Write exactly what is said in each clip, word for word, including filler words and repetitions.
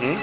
Hm?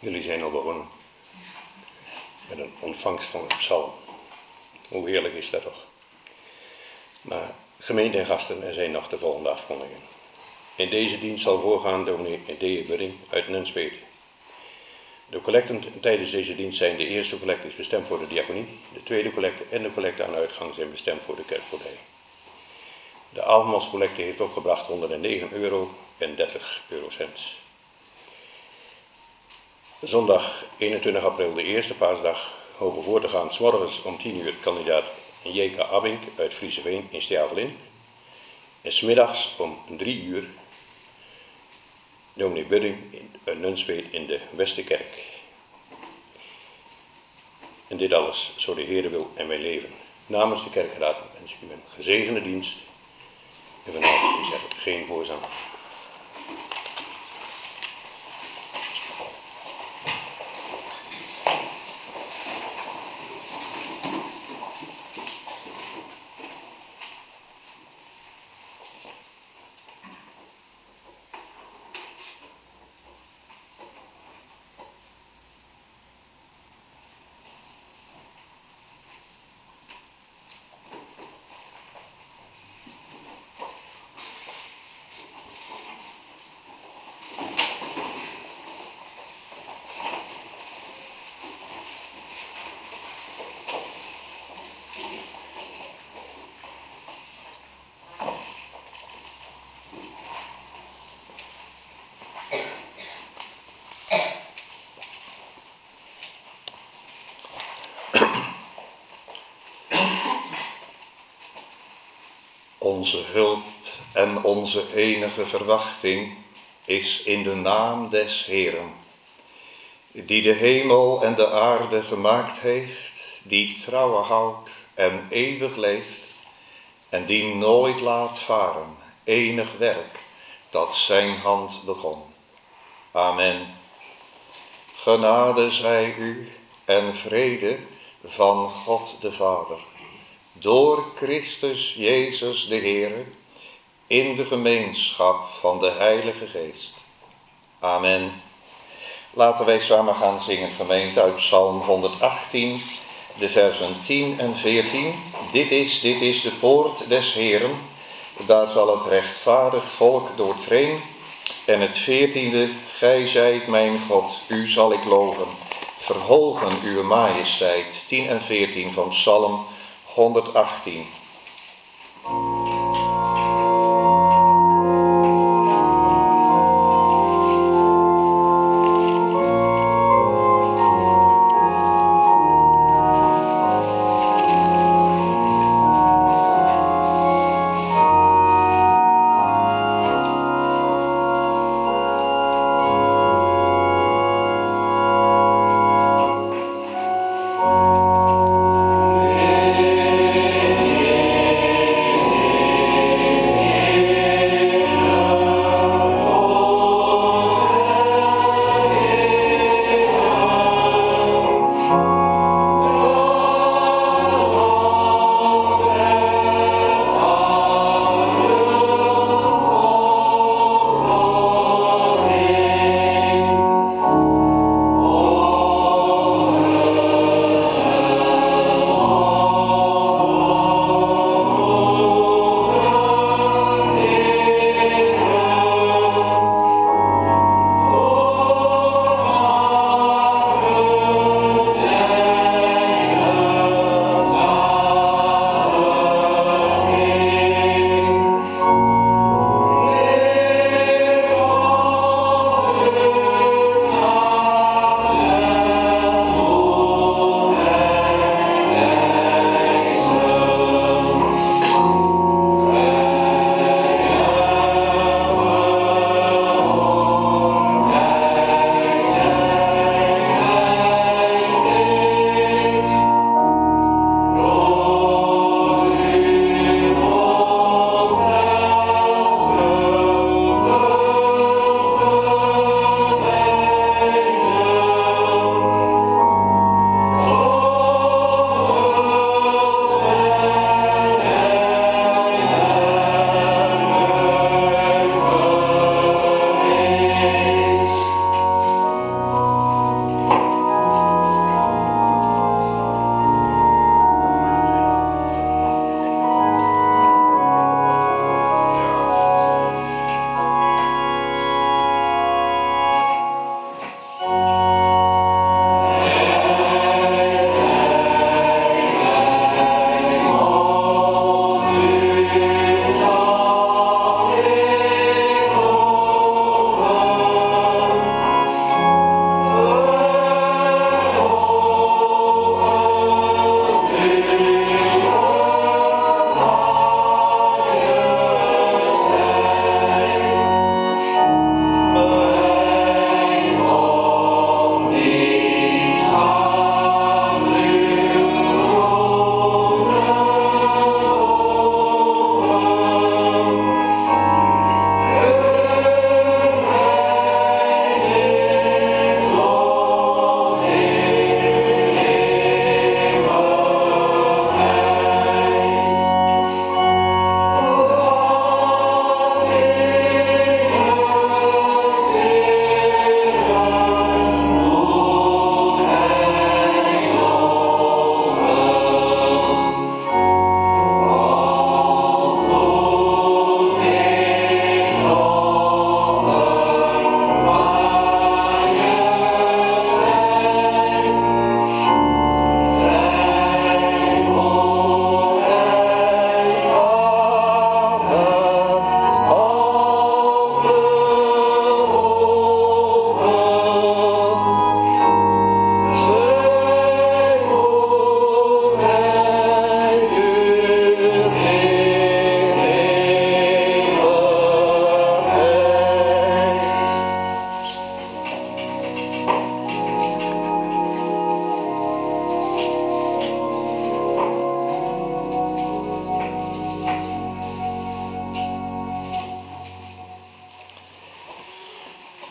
Jullie zijn al begonnen met een ontvangst van een psalm. Hoe heerlijk is dat toch? Maar gemeente en gasten, er zijn nog de volgende afkondigingen. In deze dienst zal voorgaan dominee D. Budding uit Nunspeet. De collecten tijdens deze dienst zijn: de eerste collecte is bestemd voor de diaconie, de tweede collecte en de collecte aan uitgang zijn bestemd voor de kerkvoogdij. De avondmaalscollecte heeft opgebracht honderdnegen euro en dertig eurocent. Zondag eenentwintig april, de eerste paasdag, hopen voor te gaan 's morgens om tien uur kandidaat J K Abink uit Frieseveen in Stjavelin. En 's middags om drie uur dominee Budding uit Nunspeet in de Westerkerk. En dit alles, zo de Heere wil en wij leven. Namens de kerkraad wens ik u een gezegende dienst. En vanavond is er geen voorzang. Onze hulp en onze enige verwachting is in de naam des Heeren, die de hemel en de aarde gemaakt heeft, die trouwen houdt en eeuwig leeft, en die nooit laat varen enig werk dat zijn hand begon. Amen. Genade zij u en vrede van God de Vader, door Christus Jezus de Heere, in de gemeenschap van de Heilige Geest. Amen. Laten wij samen gaan zingen, gemeente, uit Psalm honderdachttien, de versen tien en veertien. Dit is, dit is de poort des Heeren, daar zal het rechtvaardig volk doortreen. En het veertiende, gij zijt mijn God, u zal ik loven, verhogen uw majesteit. tien en veertien van Psalm honderdachttien. Amen.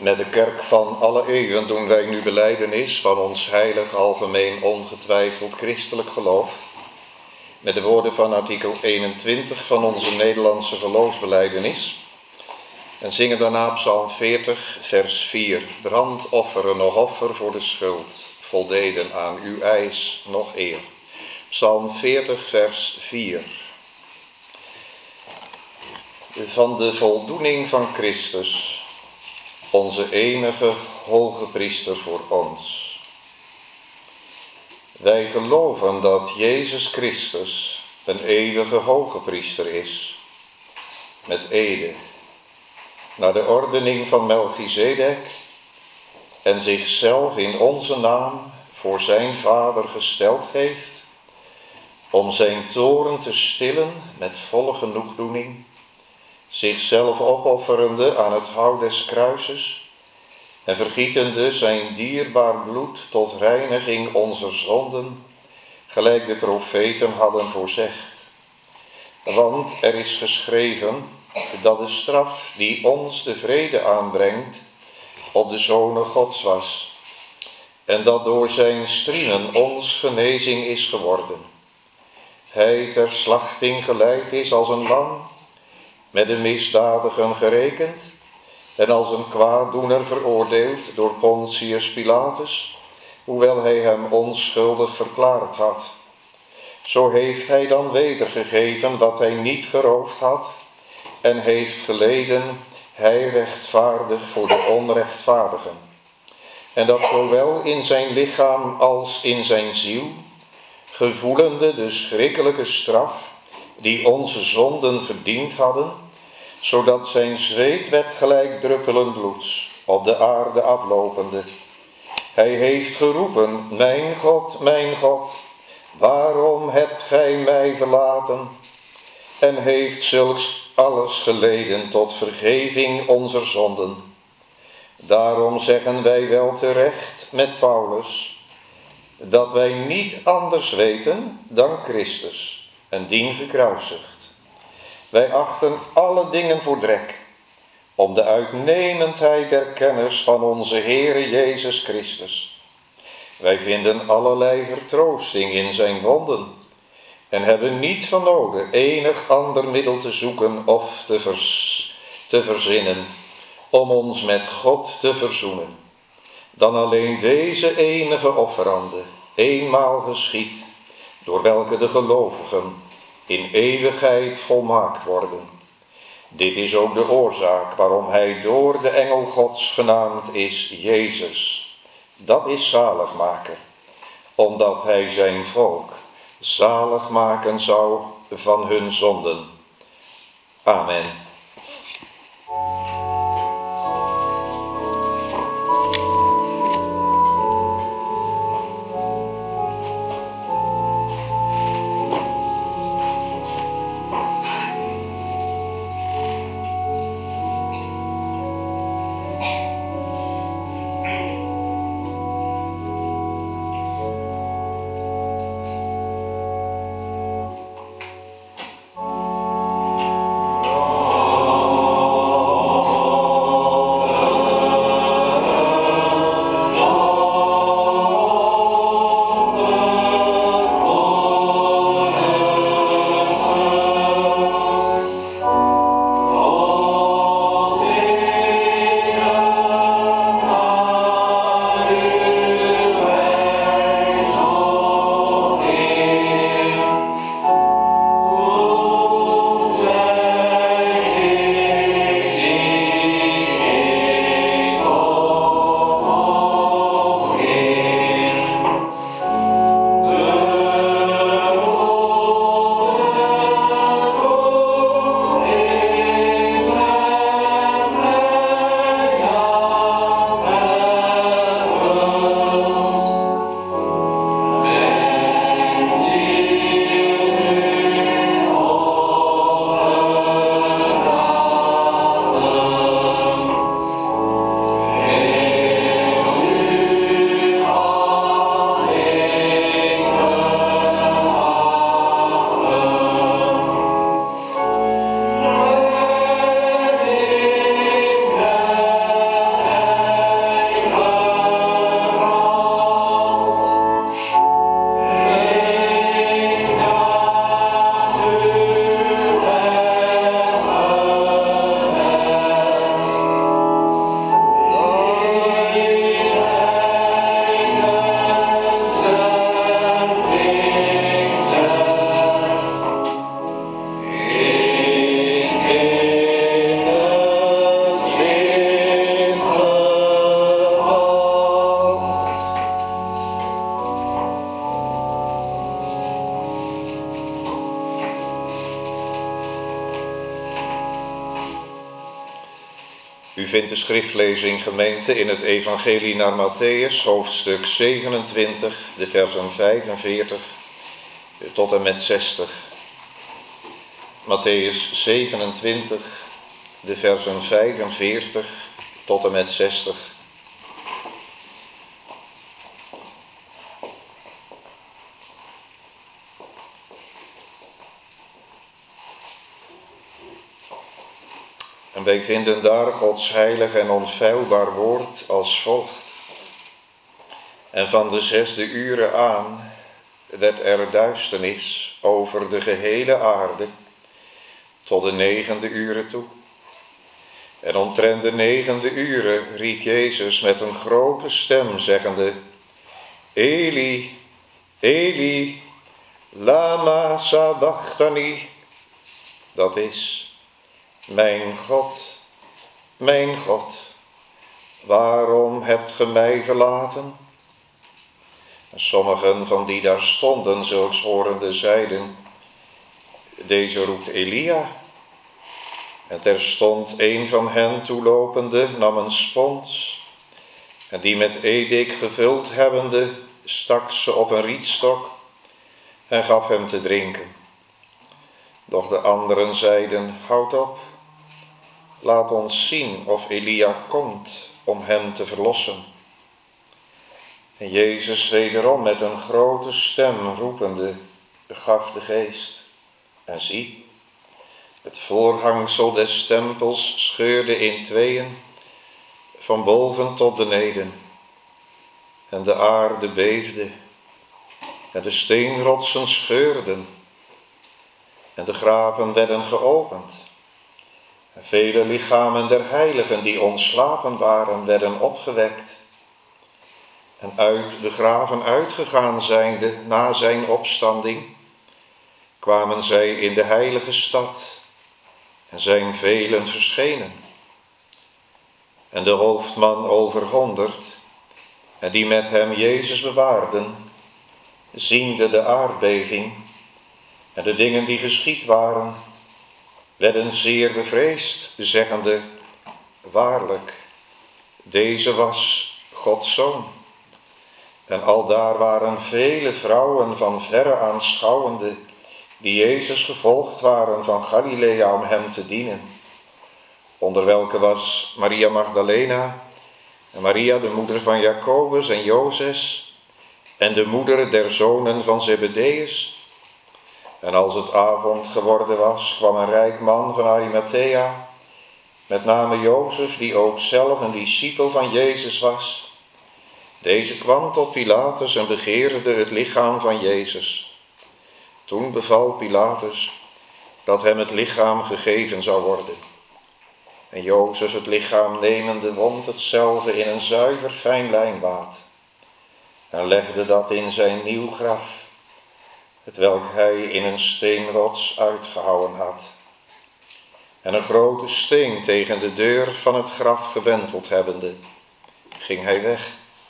Met de kerk van alle eeuwen doen wij nu belijdenis van ons heilig, algemeen, ongetwijfeld christelijk geloof. Met de woorden van artikel eenentwintig van onze Nederlandse geloofsbelijdenis. En zingen daarna psalm veertig, vers vier. Brandofferen nog offer voor de schuld, voldeden aan uw eis nog eer. Psalm veertig, vers vier. Van de voldoening van Christus, onze enige hoge priester voor ons. Wij geloven dat Jezus Christus een eeuwige hoge priester is, met ede, naar de ordening van Melchizedek, en zichzelf in onze naam voor zijn Vader gesteld heeft, om zijn toorn te stillen met volle genoegdoening, zichzelf opofferende aan het hout des kruises en vergietende zijn dierbaar bloed tot reiniging onze zonden, gelijk de profeten hadden voorzegd. Want er is geschreven dat de straf die ons de vrede aanbrengt op de Zonen Gods was, en dat door zijn striemen ons genezing is geworden. Hij ter slachting geleid is als een lam, met de misdadigen gerekend, en als een kwaaddoener veroordeeld door Pontius Pilatus, hoewel hij hem onschuldig verklaard had. Zo heeft hij dan wedergegeven wat hij niet geroofd had, en heeft geleden, hij rechtvaardig voor de onrechtvaardigen. En dat zowel in zijn lichaam als in zijn ziel, gevoelende de schrikkelijke straf die onze zonden verdiend hadden, zodat zijn zweet werd gelijk druppelen bloeds, op de aarde aflopende. Hij heeft geroepen, mijn God, mijn God, waarom hebt gij mij verlaten? En heeft zulks alles geleden tot vergeving onze zonden. Daarom zeggen wij wel terecht met Paulus, dat wij niet anders weten dan Christus en dien gekruisigd. Wij achten alle dingen voor drek, om de uitnemendheid der kennis van onze Heere Jezus Christus. Wij vinden allerlei vertroosting in zijn wonden, en hebben niet van noden enig ander middel te zoeken of te, vers, te verzinnen, om ons met God te verzoenen, dan alleen deze enige offerande, eenmaal geschied, door welke de gelovigen in eeuwigheid volmaakt worden. Dit is ook de oorzaak waarom hij door de engel Gods genaamd is Jezus. Dat is zaligmaker, omdat hij zijn volk zalig maken zou van hun zonden. Amen. U vindt de schriftlezing, gemeente, in het evangelie naar Mattheüs, hoofdstuk zevenentwintig, de versen vijfenveertig tot en met zestig. Mattheüs zevenentwintig, de versen vijfenveertig tot en met zestig. En wij vinden daar Gods heilig en onfeilbaar woord als volgt. En van de zesde uren aan werd er duisternis over de gehele aarde tot de negende uren toe. En omtrent de negende uren riep Jezus met een grote stem, zeggende: Eli, Eli, lama sabachthani. Dat is: Mijn God, mijn God, waarom hebt ge mij verlaten? En sommigen van die daar stonden, zulks horende, zeiden: Deze roept Elia. En terstond een van hen toelopende nam een spons, en die met edik gevuld hebbende, stak ze op een rietstok en gaf hem te drinken. Doch de anderen zeiden: Houd op, laat ons zien of Elia komt om hem te verlossen. En Jezus wederom met een grote stem roepende, gaf de geest. En zie, het voorhangsel des tempels scheurde in tweeën, van boven tot beneden. En de aarde beefde, en de steenrotsen scheurden, en de graven werden geopend. En vele lichamen der heiligen die ontslapen waren, werden opgewekt. En uit de graven uitgegaan zijnde na zijn opstanding, kwamen zij in de heilige stad en zijn velen verschenen. En de hoofdman over honderd, en die met hem Jezus bewaarden, ziende de aardbeving en de dingen die geschied waren, werden zeer bevreesd, zeggende: Waarlijk, deze was Gods Zoon. En aldaar waren vele vrouwen van verre aanschouwende, die Jezus gevolgd waren van Galilea om hem te dienen. Onder welke was Maria Magdalena, en Maria de moeder van Jacobus en Jozes, en de moeder der zonen van Zebedeus. En als het avond geworden was, kwam een rijk man van Arimathea, met name Jozef, die ook zelf een discipel van Jezus was. Deze kwam tot Pilatus en begeerde het lichaam van Jezus. Toen beval Pilatus dat hem het lichaam gegeven zou worden. En Jozef, het lichaam nemende, wond hetzelve in een zuiver fijn lijnwaad en legde dat in zijn nieuw graf, hetwelk hij in een steenrots uitgehouwen had. En een grote steen tegen de deur van het graf gewenteld hebbende, ging hij weg.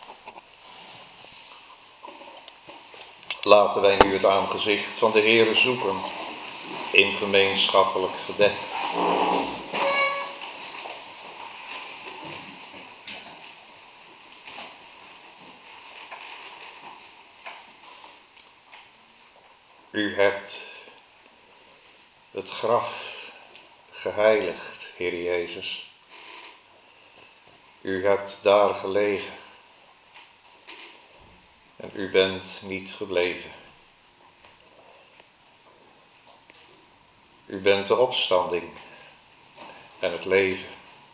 Laten wij nu het aangezicht van de Heere zoeken in gemeenschappelijk gebed. U hebt het graf geheiligd, Heer Jezus. U hebt daar gelegen. En u bent niet gebleven. U bent de opstanding en het leven.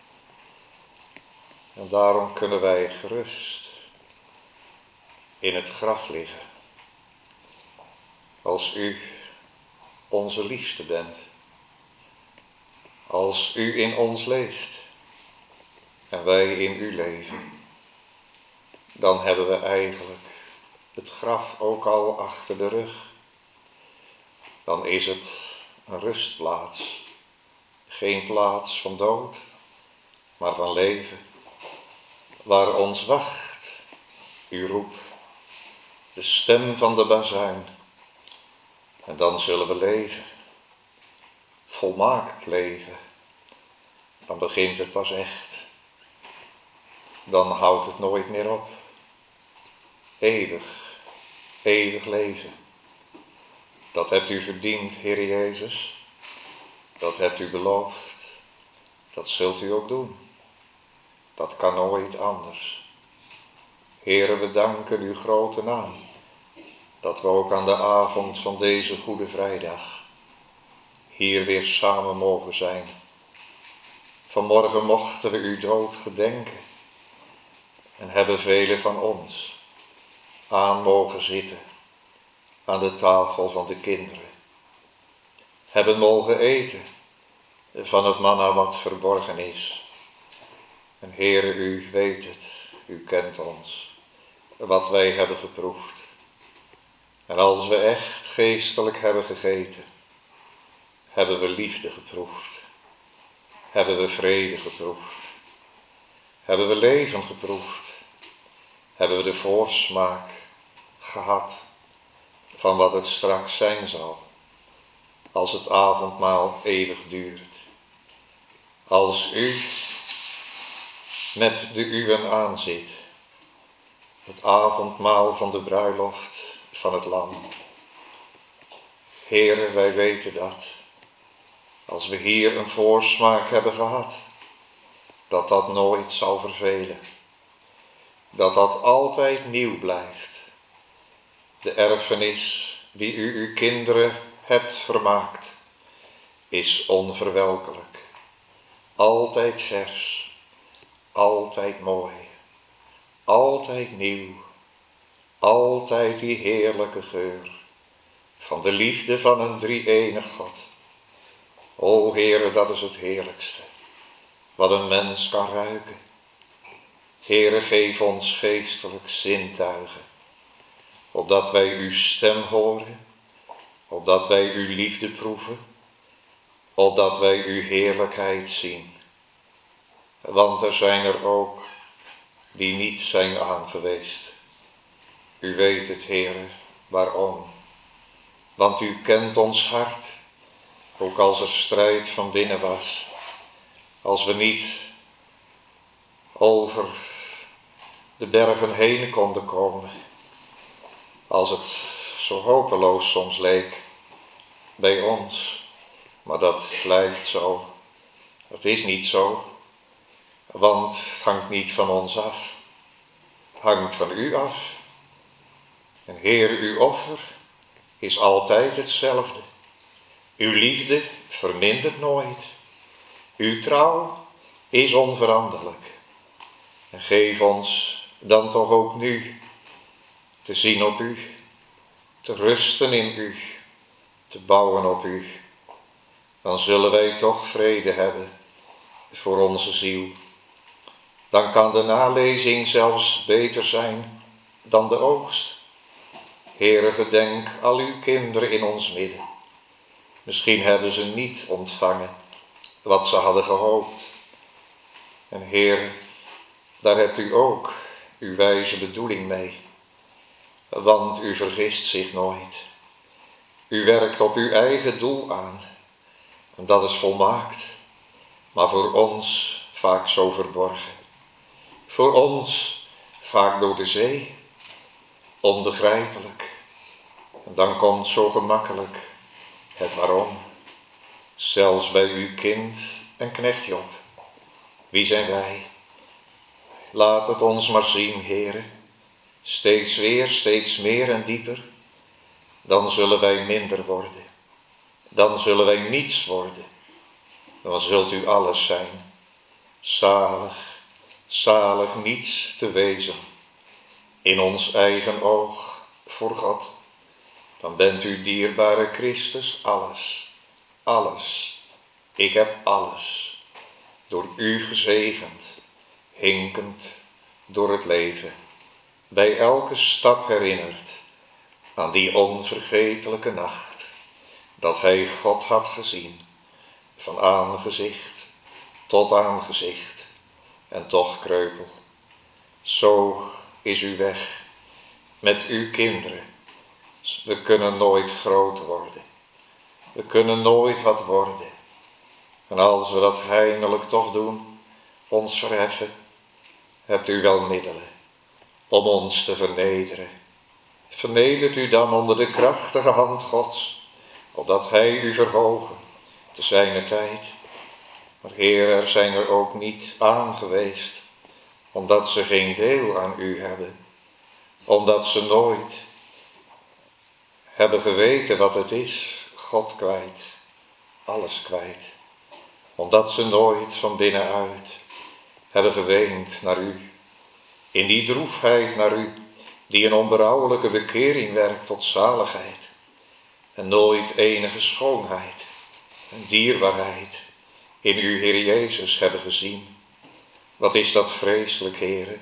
En daarom kunnen wij gerust in het graf liggen. Als u onze liefste bent. Als u in ons leeft en wij in u leven. Dan hebben we eigenlijk het graf ook al achter de rug. Dan is het een rustplaats. Geen plaats van dood, maar van leven. Waar ons wacht uw roep, de stem van de bazuin. En dan zullen we leven. Volmaakt leven. Dan begint het pas echt. dan houdt het nooit meer op. Eeuwig, eeuwig leven. Dat hebt u verdiend, Heer Jezus. Dat hebt u beloofd. Dat zult u ook doen. Dat kan nooit anders. Heere, we danken uw grote naam. Dat we ook aan de avond van deze Goede Vrijdag hier weer samen mogen zijn. Vanmorgen mochten we uw dood gedenken. En hebben velen van ons aan mogen zitten aan de tafel van de kinderen. Hebben mogen eten van het manna wat verborgen is. En Heere, u weet het, u kent ons, wat wij hebben geproefd. En als we echt geestelijk hebben gegeten, hebben we liefde geproefd. Hebben we vrede geproefd. Hebben we leven geproefd. Hebben we de voorsmaak gehad van wat het straks zijn zal. Als het avondmaal eeuwig duurt. Als u met de uwen aanzit. Het avondmaal van de bruiloft van het lam. Heere, wij weten dat. Als we hier een voorsmaak hebben gehad. Dat dat nooit zal vervelen. Dat dat altijd nieuw blijft. De erfenis die u uw kinderen hebt vermaakt. Is onverwelkelijk. Altijd vers. Altijd mooi. Altijd nieuw. Altijd die heerlijke geur. Van de liefde van een drie-enig God. O Heere, dat is het heerlijkste. Wat een mens kan ruiken. Heere, geef ons geestelijk zintuigen. Opdat wij uw stem horen. Opdat wij uw liefde proeven. Opdat wij uw heerlijkheid zien. Want er zijn er ook die niet zijn aangeweest. U weet het, Heere, waarom. Want u kent ons hart. Ook als er strijd van binnen was. Als we niet over de bergen heen konden komen. Als het zo hopeloos soms leek bij ons. Maar dat lijkt zo. Dat is niet zo. Want het hangt niet van ons af. Het hangt van u af. En Heer, uw offer is altijd hetzelfde. Uw liefde vermindert nooit. Uw trouw is onveranderlijk. En geef ons dan toch ook nu te zien op u, te rusten in u, te bouwen op u. Dan zullen wij toch vrede hebben voor onze ziel. Dan kan de nalezing zelfs beter zijn dan de oogst. Heere, gedenk al uw kinderen in ons midden. Misschien hebben ze niet ontvangen wat ze hadden gehoopt. En Heer, daar hebt u ook uw wijze bedoeling mee. Want u vergist zich nooit. U werkt op uw eigen doel aan. En dat is volmaakt. Maar voor ons vaak zo verborgen. Voor ons vaak door de zee. Onbegrijpelijk. En dan komt zo gemakkelijk het waarom. Zelfs bij uw kind en knecht Job. Wie zijn wij? Laat het ons maar zien, Heere. Steeds weer, steeds meer en dieper. Dan zullen wij minder worden. Dan zullen wij niets worden. Dan zult u alles zijn. Zalig, zalig niets te wezen. In ons eigen oog voor God. Dan bent u dierbare Christus alles. Alles. Ik heb alles. Door u gezegend. Hinkend door het leven. Bij elke stap herinnerd aan die onvergetelijke nacht. Dat hij God had gezien. Van aangezicht tot aangezicht. En toch kreupel. Zo is uw weg met uw kinderen. We kunnen nooit groot worden. We kunnen nooit wat worden. En als we dat heimelijk toch doen, ons verheffen hebt u wel middelen om ons te vernederen. Vernedert u dan onder de krachtige hand Gods, opdat hij u verhogen te zijner tijd. Maar Heer, er zijn er ook niet aan geweest, omdat ze geen deel aan u hebben, omdat ze nooit hebben geweten wat het is, God kwijt, alles kwijt. Omdat ze nooit van binnenuit hebben geweend naar u, in die droefheid naar u, die een onberouwelijke bekering werkt tot zaligheid. En nooit enige schoonheid en dierbaarheid in uw Heer Jezus hebben gezien. Wat is dat vreselijk, Heere,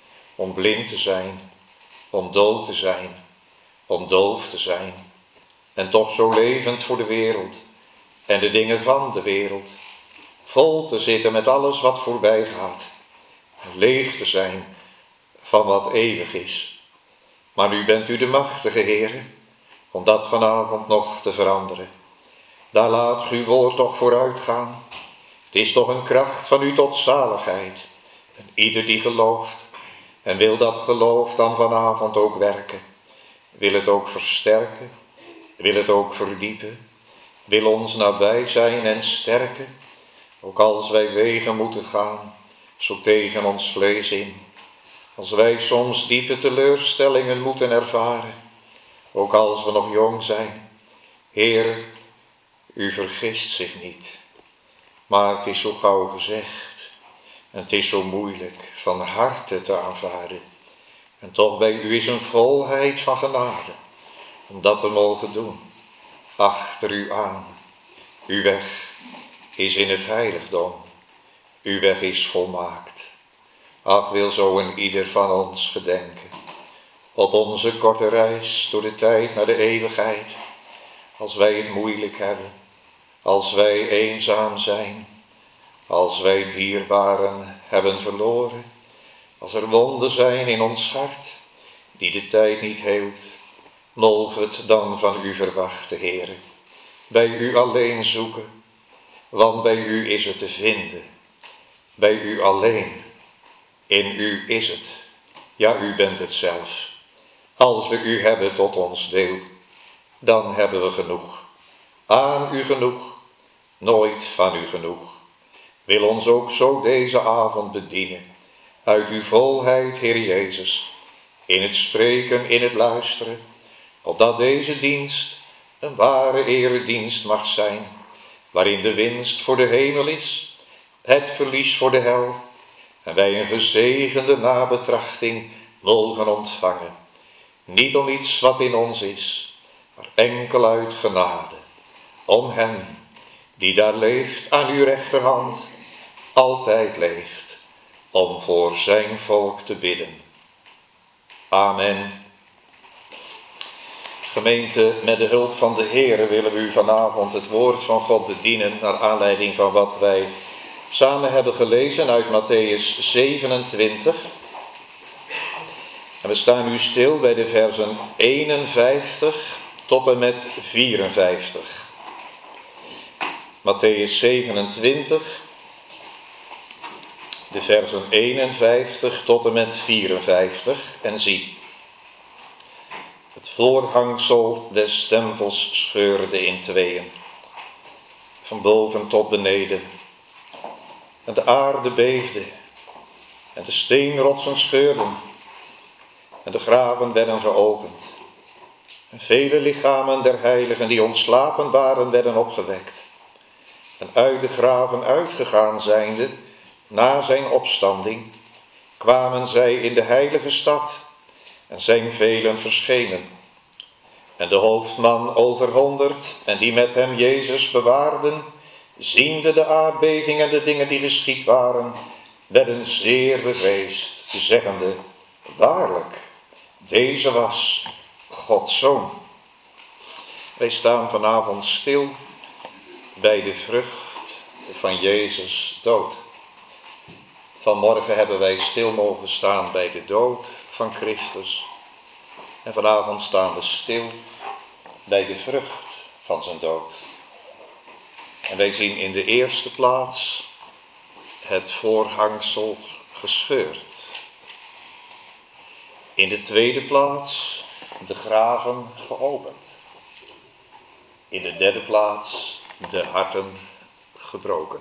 om blind te zijn, om dood te zijn, om doof te zijn. En toch zo levend voor de wereld en de dingen van de wereld. Vol te zitten met alles wat voorbij gaat. En leeg te zijn van wat eeuwig is. Maar nu bent u de machtige Heere, om dat vanavond nog te veranderen. Daar laat uw woord toch vooruit gaan. Het is toch een kracht van u tot zaligheid. En ieder die gelooft en wil dat geloof dan vanavond ook werken. Wil het ook versterken, wil het ook verdiepen. Wil ons nabij zijn en sterken. Ook als wij wegen moeten gaan, zo tegen ons vlees in. Als wij soms diepe teleurstellingen moeten ervaren. Ook als we nog jong zijn. Heer, u vergist zich niet. Maar het is zo gauw gezegd. En het is zo moeilijk van harte te aanvaarden. En toch bij u is een volheid van genade. Om dat te mogen doen. Achter u aan. Uw weg is in het heiligdom. Uw weg is volmaakt. Ach, wil zo een ieder van ons gedenken. Op onze korte reis door de tijd naar de eeuwigheid. Als wij het moeilijk hebben. Als wij eenzaam zijn. Als wij dierbaren hebben verloren. Als er wonden zijn in ons hart. Die de tijd niet heelt. Mogen we het dan van u verwachten, Heere. Bij u alleen zoeken. Want bij u is het te vinden. Bij u alleen. In u is het. Ja, u bent het zelf. Als we u hebben tot ons deel, dan hebben we genoeg. Aan u genoeg, nooit van u genoeg. Wil ons ook zo deze avond bedienen. Uit uw volheid, Heer Jezus. In het spreken, in het luisteren. Opdat deze dienst een ware eredienst mag zijn. Waarin de winst voor de hemel is. Het verlies voor de hel. En wij een gezegende nabetrachting mogen ontvangen. Niet om iets wat in ons is, maar enkel uit genade. Om hem die daar leeft aan uw rechterhand, altijd leeft, om voor zijn volk te bidden. Amen. Gemeente, met de hulp van de Heere willen we u vanavond het woord van God bedienen naar aanleiding van wat wij samen hebben gelezen uit Mattheüs zevenentwintig. En we staan nu stil bij de versen eenenvijftig tot en met vierenvijftig. Mattheüs zevenentwintig, de versen eenenvijftig tot en met vierenvijftig. En zie, het voorhangsel des tempels scheurde in tweeën, van boven tot beneden. En de aarde beefde, en de steenrotsen scheurden, en de graven werden geopend. En vele lichamen der heiligen die ontslapen waren, werden opgewekt. En uit de graven uitgegaan zijnde, na zijn opstanding, kwamen zij in de heilige stad, en zijn velen verschenen. En de hoofdman over honderd, en die met hem Jezus bewaarden, ziende de aardbeving en de dingen die geschied waren, werden zeer bevreesd, zeggende, waarlijk, deze was Gods Zoon. Wij staan vanavond stil bij de vrucht van Jezus' dood. Vanmorgen hebben wij stil mogen staan bij de dood van Christus. En vanavond staan we stil bij de vrucht van zijn dood. En wij zien in de eerste plaats het voorhangsel gescheurd. In de tweede plaats de graven geopend. In de derde plaats de harten gebroken.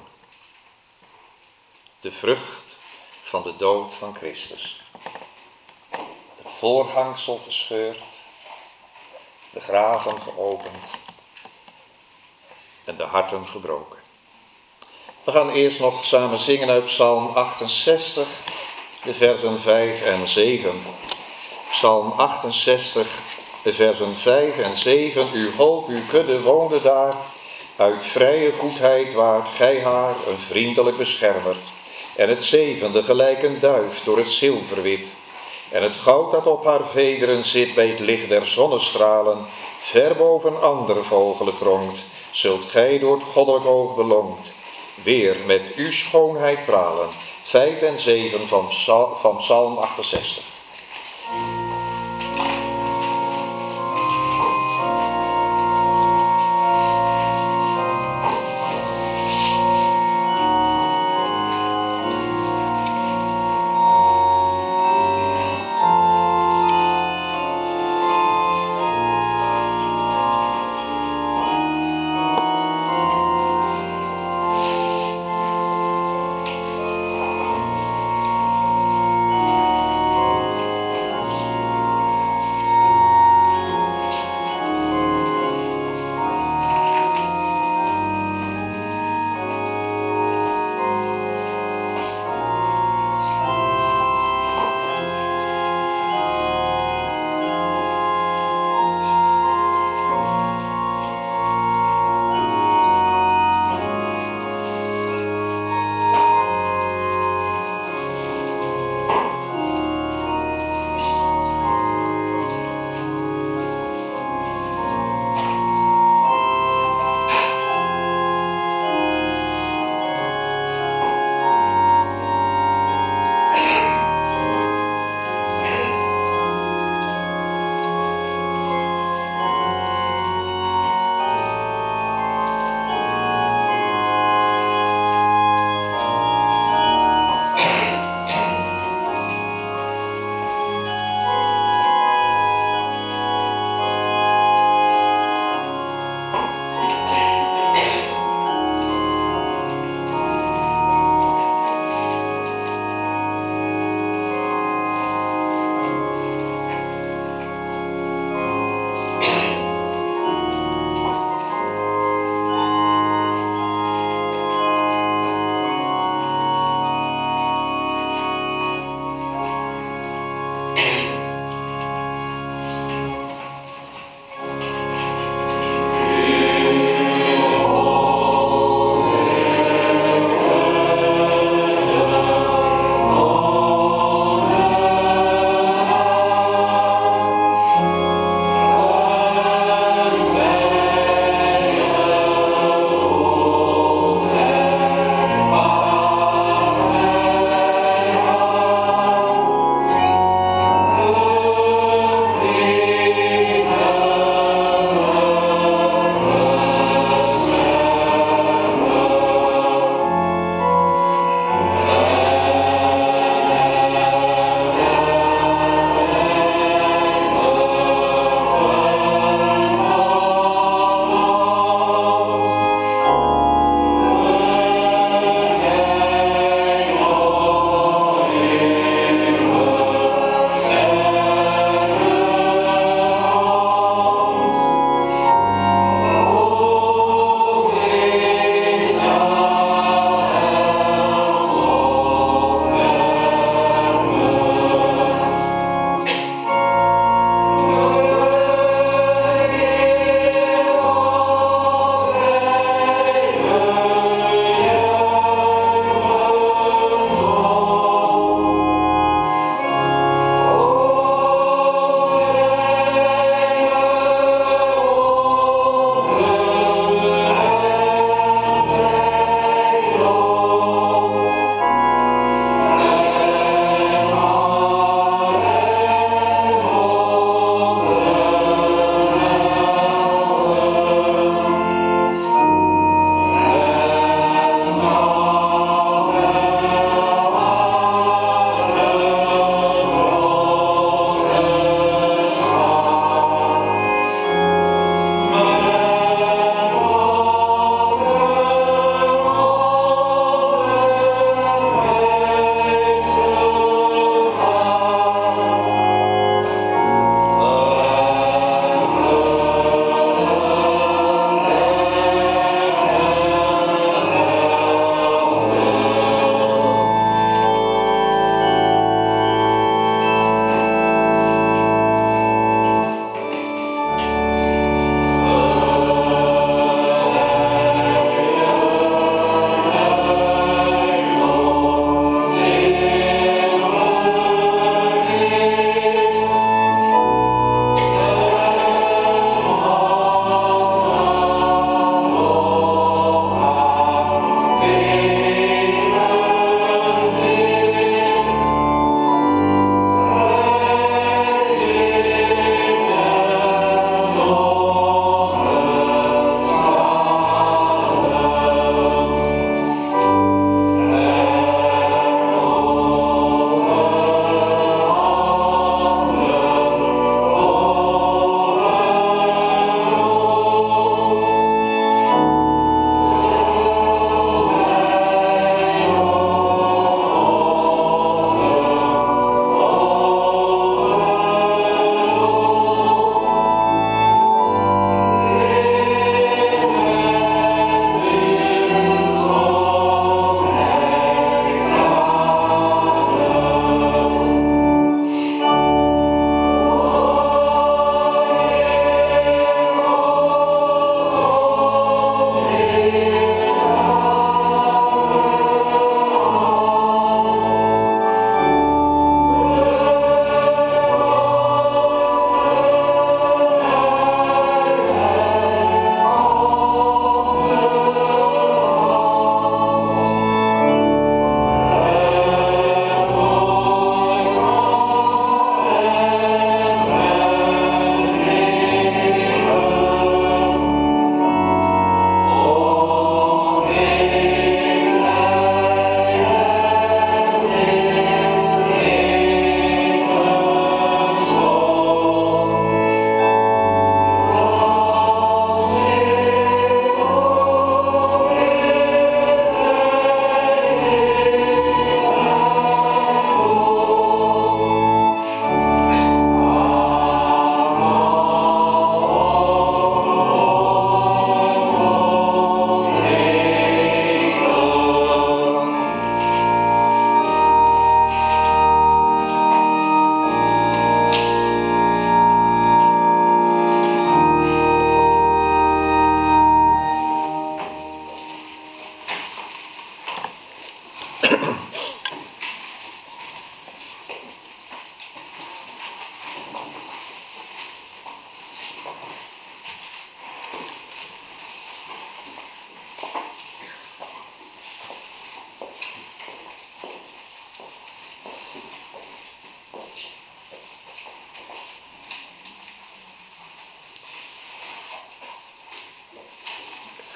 De vrucht van de dood van Christus. Het voorhangsel gescheurd, de graven geopend en de harten gebroken. We gaan eerst nog samen zingen uit Psalm achtenzestig, de versen vijf en zeven. Psalm achtenzestig, de versen vijf en zeven. Uw hoop, uw kudde woonde daar. Uit vrije goedheid waart gij haar een vriendelijk beschermer. En het zevende gelijk een duif door het zilverwit. En het goud dat op haar vederen zit bij het licht der zonnestralen, ver boven andere vogelen pronkt, zult gij door het goddelijk oog belonkt, weer met uw schoonheid pralen. Vijf en zeven van, Psalm, van Psalm achtenzestig.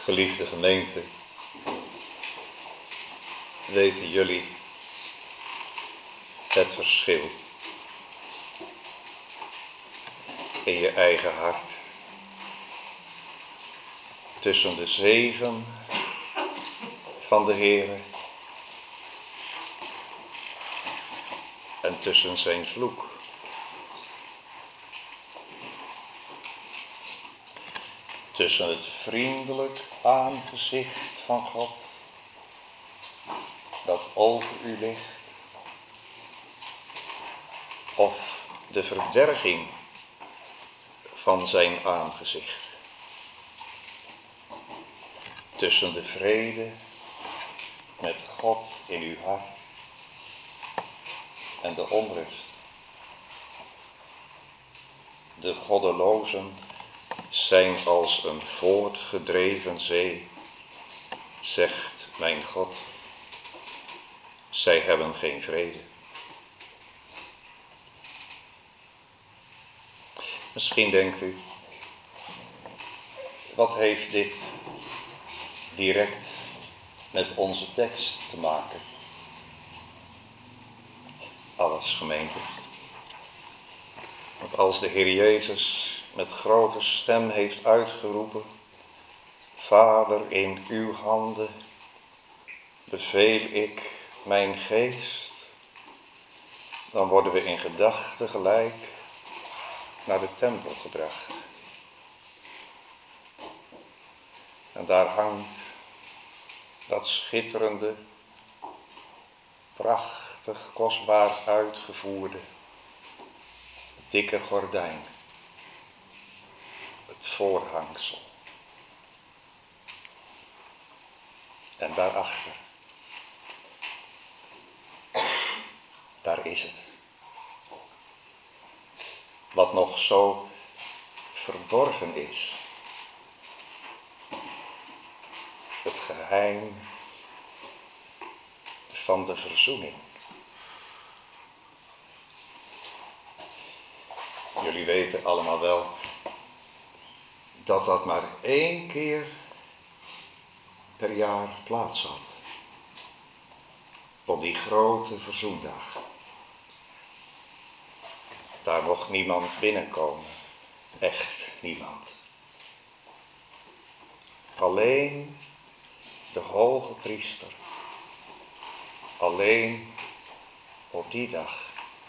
Geliefde gemeente, weten jullie het verschil in je eigen hart tussen de zegen van de Heere en tussen zijn vloek? Tussen het vriendelijk aangezicht van God dat over u ligt, of de verberging van zijn aangezicht. Tussen de vrede met God in uw hart en de onrust. De goddelozen zijn als een voortgedreven zee, zegt mijn God. Zij hebben geen vrede. Misschien denkt u, wat heeft dit direct met onze tekst te maken? Alles, gemeente. Want als de Heer Jezus met grote stem heeft uitgeroepen: Vader, in uw handen beveel ik mijn geest, dan worden we in gedachten gelijk naar de tempel gebracht. En daar hangt dat schitterende, prachtig, kostbaar uitgevoerde, dikke gordijn. Het voorhangsel. En daarachter, daar is het. Wat nog zo verborgen is. Het geheim van de verzoening. Jullie weten allemaal wel dat dat maar één keer per jaar plaats had. Op die grote verzoendag. Daar mocht niemand binnenkomen. Echt niemand. Alleen de hoge priester. Alleen op die dag.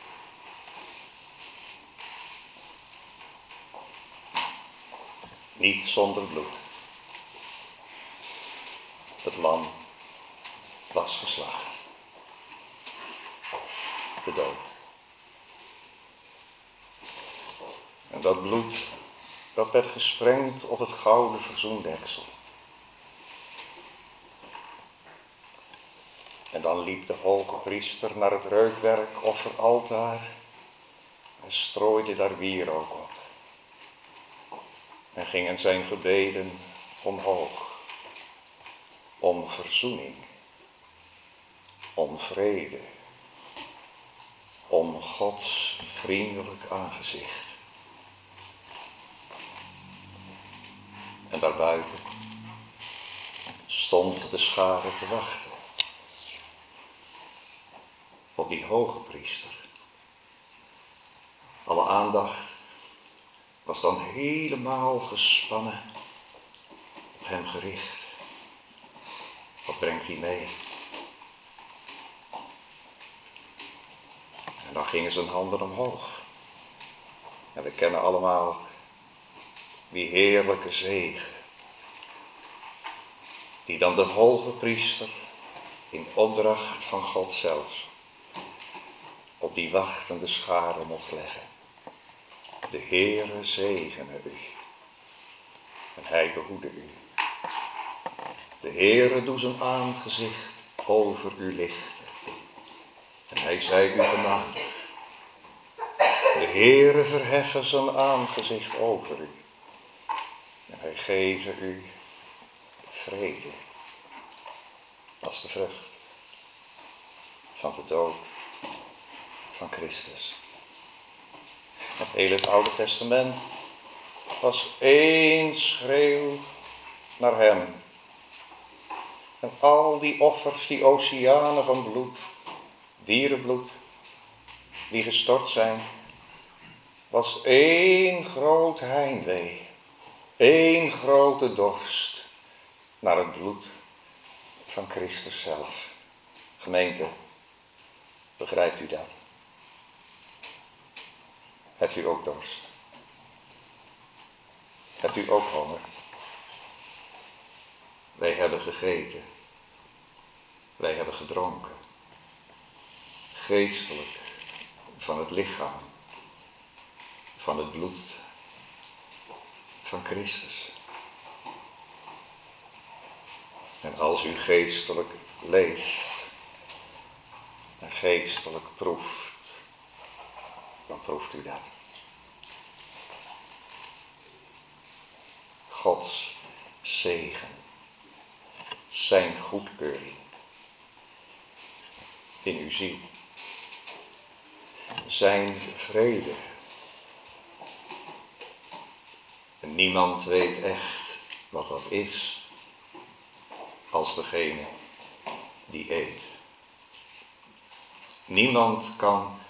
Niet zonder bloed. Het lam was geslacht. De dood. En dat bloed, dat werd gesprengd op het gouden verzoendeksel. En dan liep de hoge priester naar het reukwerk offeraltaar en strooide daar wierook op. En gingen zijn gebeden omhoog. Om verzoening. Om vrede. Om Gods vriendelijk aangezicht. En daarbuiten stond de schare te wachten. Op die hoge priester. Alle aandacht was dan helemaal gespannen op hem gericht. Wat brengt hij mee? En dan gingen zijn handen omhoog. En we kennen allemaal die heerlijke zegen. Die dan de hoge priester in opdracht van God zelf op die wachtende schare mocht leggen. De Heere zegene u. En hij behoede u. De Heere doe zijn aangezicht over u lichten. En hij zij u genadig. De Heere verheffen zijn aangezicht over u. En hij geven u vrede. Dat is de vrucht van de dood van Christus. Het hele het Oude Testament was één schreeuw naar hem En al die offers, die oceanen van bloed, dierenbloed, die gestort zijn, was één groot heimwee, één grote dorst naar het bloed van Christus zelf. Gemeente, begrijpt u dat? Hebt u ook dorst? Hebt u ook honger? Wij hebben gegeten. Wij hebben gedronken. Geestelijk van het lichaam, van het bloed van Christus. En als u geestelijk leeft en geestelijk proeft, dan proeft u dat. Gods zegen, zijn goedkeuring in uw ziel, zijn vrede. En niemand weet echt wat dat is als degene die eet. Niemand kan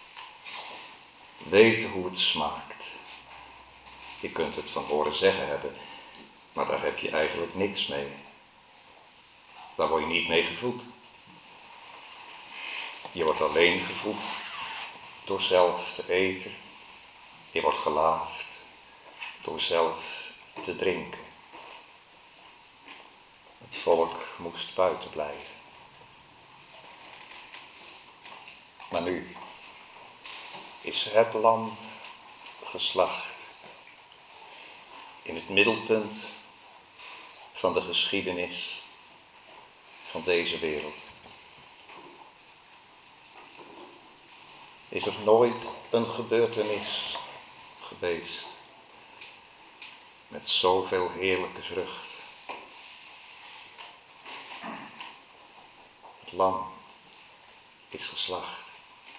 weten hoe het smaakt. Je kunt het van horen zeggen hebben, maar daar heb je eigenlijk niks mee. Daar word je niet mee gevoed. Je wordt alleen gevoed door zelf te eten. Je wordt gelaafd door zelf te drinken. Het volk moest buiten blijven. Maar nu is het lam geslacht in het middelpunt van de geschiedenis van deze wereld. Is er nooit een gebeurtenis geweest met zoveel heerlijke vrucht. Het lam is geslacht.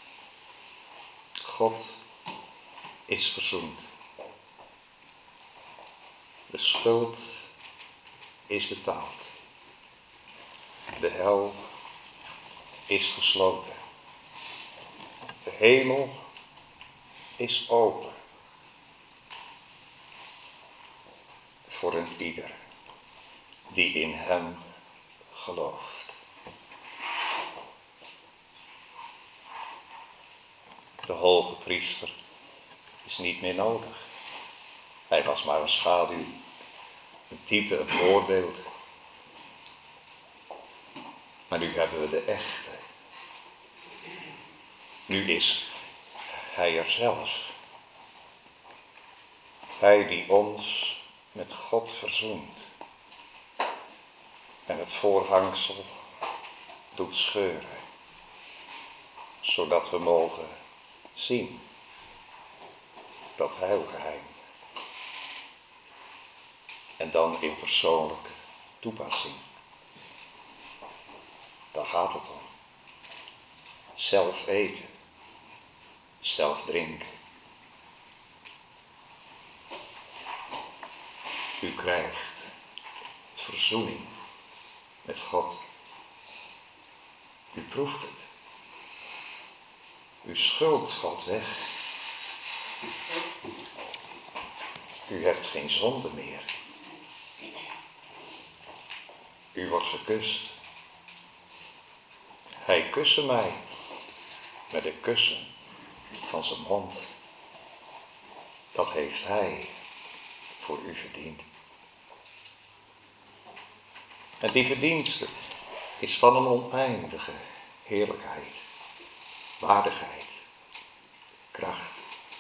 God is verzoend. De schuld is betaald. De hel is gesloten. De hemel is open. Voor een ieder die in hem gelooft. De hoge priester is niet meer nodig. Hij was maar een schaduw, een type, een voorbeeld. Maar nu hebben we de echte. Nu is hij er zelf. Hij die ons met God verzoent. En het voorhangsel doet scheuren. Zodat we mogen zien dat heilgeheim. En dan in persoonlijke toepassing. Daar gaat het om. Zelf eten. Zelf drinken. U krijgt verzoening met God. U proeft het. Uw schuld valt weg. U hebt geen zonde meer. U wordt gekust. Hij kuste mij met een kussen van zijn mond. Dat heeft hij voor u verdiend. En die verdienste is van een oneindige heerlijkheid, waardigheid, kracht.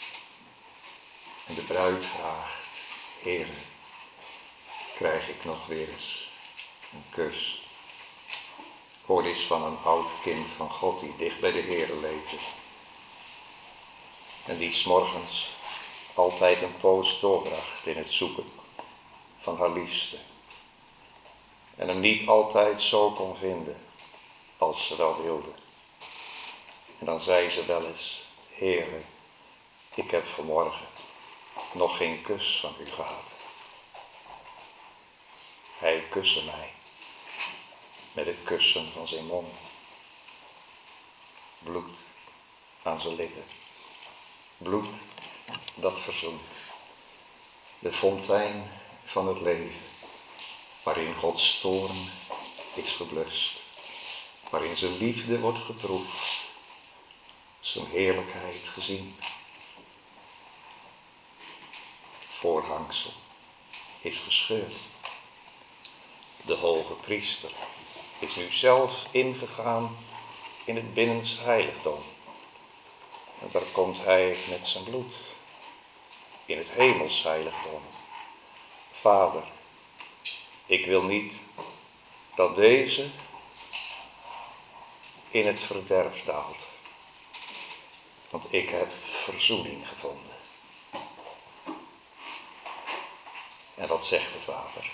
En de bruid vraagt, Heere, krijg ik nog weer eens een kus? Hoor eens van een oud kind van God die dicht bij de Heere leefde. En die 's morgens altijd een poos doorbracht in het zoeken van haar liefste. En hem niet altijd zo kon vinden als ze wel wilde. En dan zei ze wel eens, Heere, ik heb vanmorgen nog geen kus van u gehad. Hij kuste mij met het kussen van zijn mond. Bloed aan zijn lippen. Bloed dat verzoent. De fontein van het leven, waarin Gods toorn is geblust. Waarin zijn liefde wordt geproefd, zijn heerlijkheid gezien. Het voorhangsel is gescheurd. De hoge priester is nu zelf ingegaan in het binnenste heiligdom. En daar komt hij met zijn bloed in het hemels heiligdom. Vader, ik wil niet dat deze in het verderf daalt, want ik heb verzoening gevonden. En wat zegt de Vader?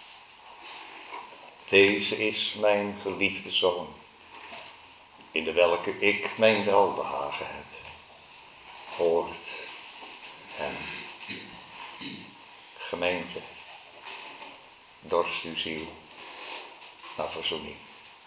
Deze is mijn geliefde Zoon, in de welke ik mijn welbehagen heb. Hoort hem. Gemeente, dorst uw ziel naar verzoening.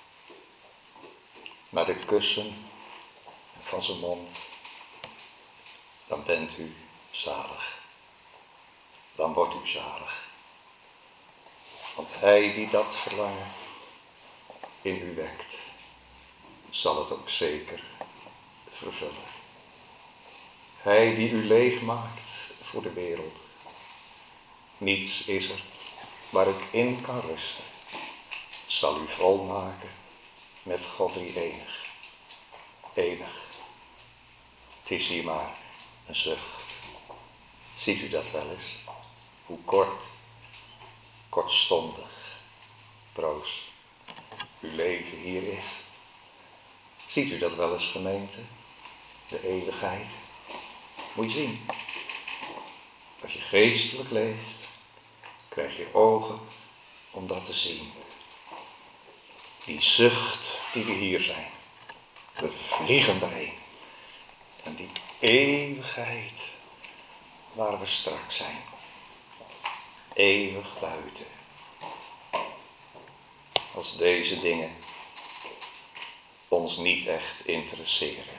Maar de kussen van zijn mond, dan bent u zalig. Dan wordt u zalig. Want hij die dat verlangen in u wekt, zal het ook zeker vervullen. Hij die u leeg maakt voor de wereld. Niets is er waar ik in kan rusten. Zal u volmaken met God die enig. Enig. Het is hier maar een zucht. Ziet u dat wel eens? Hoe kort, kortstondig, broos, uw leven hier is. Ziet u dat wel eens, gemeente? De eeuwigheid. Moet je zien. Als je geestelijk leeft, krijg je ogen om dat te zien. Die zucht die we hier zijn. We vliegen daarheen. En die eeuwigheid waar we straks zijn. Eeuwig buiten. Als deze dingen ons niet echt interesseren.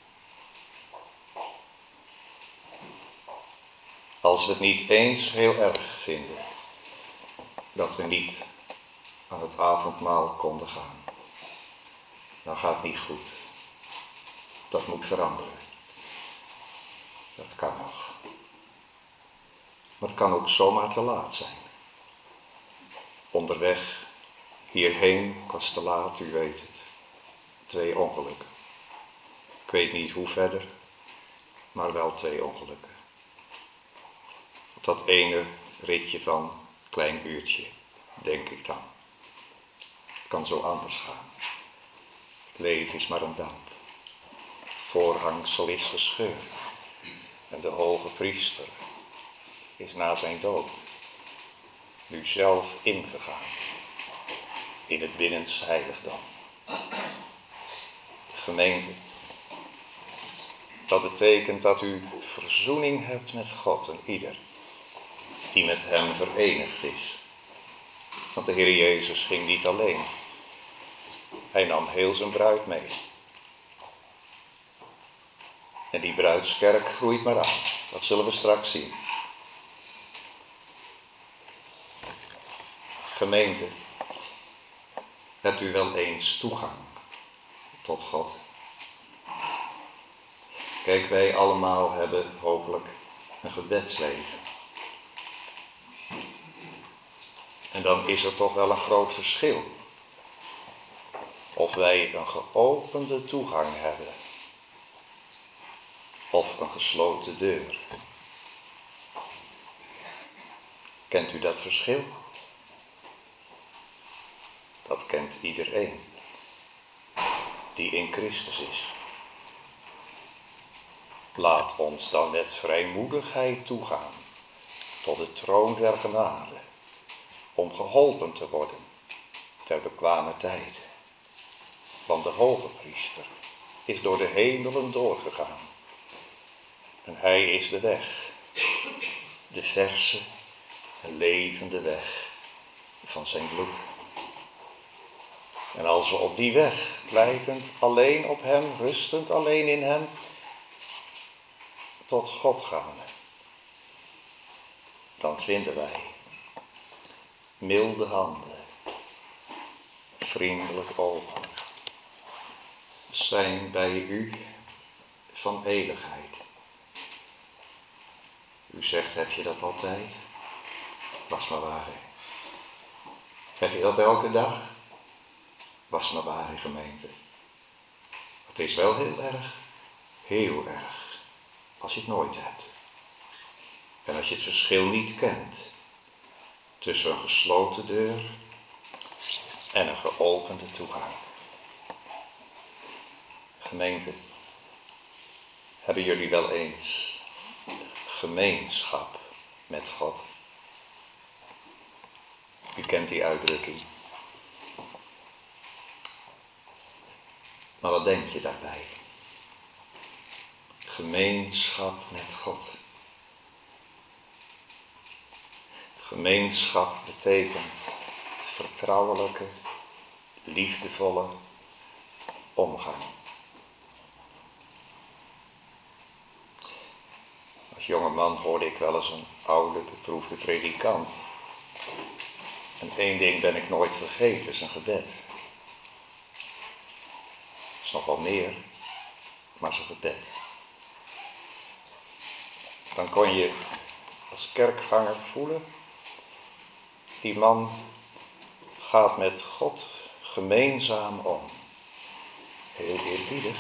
Als we het niet eens heel erg vinden dat we niet aan het avondmaal konden gaan, dan gaat het niet goed. Dat moet veranderen. Dat kan nog. Maar het kan ook zomaar te laat zijn. Onderweg hierheen was te laat, u weet het. Twee ongelukken. Ik weet niet hoe verder, maar wel twee ongelukken. Op dat ene ritje van een klein uurtje, denk ik dan. Het kan zo anders gaan. Het leven is maar een damp. Het voorhangsel is gescheurd. En de hoge priester is na zijn dood nu zelf ingegaan in het binnenste heiligdom. Gemeente, dat betekent dat u verzoening hebt met God en ieder die met hem verenigd is. Want de Heer Jezus ging niet alleen. Hij nam heel zijn bruid mee. En die bruidskerk groeit maar aan. Dat zullen we straks zien. Gemeente, hebt u wel eens toegang tot God? Kijk, wij allemaal hebben hopelijk een gebedsleven. En dan is er toch wel een groot verschil. Of wij een geopende toegang hebben. Of een gesloten deur. Kent u dat verschil? Dat kent iedereen die in Christus is. Laat ons dan met vrijmoedigheid toegaan tot de troon der genade, om geholpen te worden ter bekwame tijd. Want de hoge priester is door de hemelen doorgegaan. En hij is de weg, de verse en levende weg van zijn bloed. En als we op die weg, pleitend alleen op hem, rustend alleen in hem, tot God gaan, dan vinden wij milde handen, vriendelijk ogen, zijn bij u van eeuwigheid. U zegt, heb je dat altijd? Was maar waar, hè? Heb je dat elke dag? Was maar waar, hè, gemeente. Het is wel heel erg, heel erg, als je het nooit hebt. En als je het verschil niet kent tussen een gesloten deur en een geopende toegang. Gemeente, hebben jullie wel eens gemeenschap met God? U kent die uitdrukking. Maar wat denk je daarbij? Gemeenschap met God. Gemeenschap betekent vertrouwelijke, liefdevolle omgang. Als jonge man hoorde ik wel eens een oude, beproefde predikant. En één ding ben ik nooit vergeten, zijn gebed. Dat is nog wel meer, maar zijn gebed. Dan kon je als kerkganger voelen, die man gaat met God gemeenzaam om. Heel eerbiedig.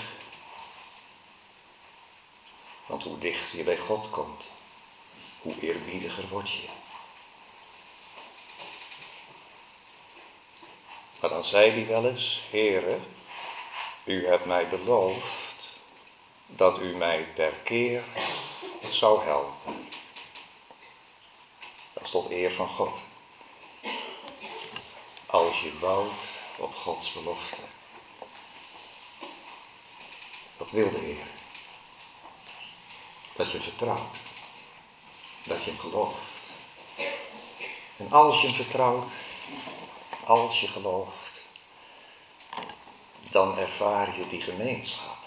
Want hoe dichter je bij God komt, hoe eerbiediger word je. Maar dan zei hij wel eens, Heere, u hebt mij beloofd dat u mij per keer zou helpen. Dat is tot eer van God. Als je bouwt op Gods belofte. Dat wil de Heer. Dat je vertrouwt. Dat je hem gelooft. En als je hem vertrouwt, als je gelooft, dan ervaar je die gemeenschap.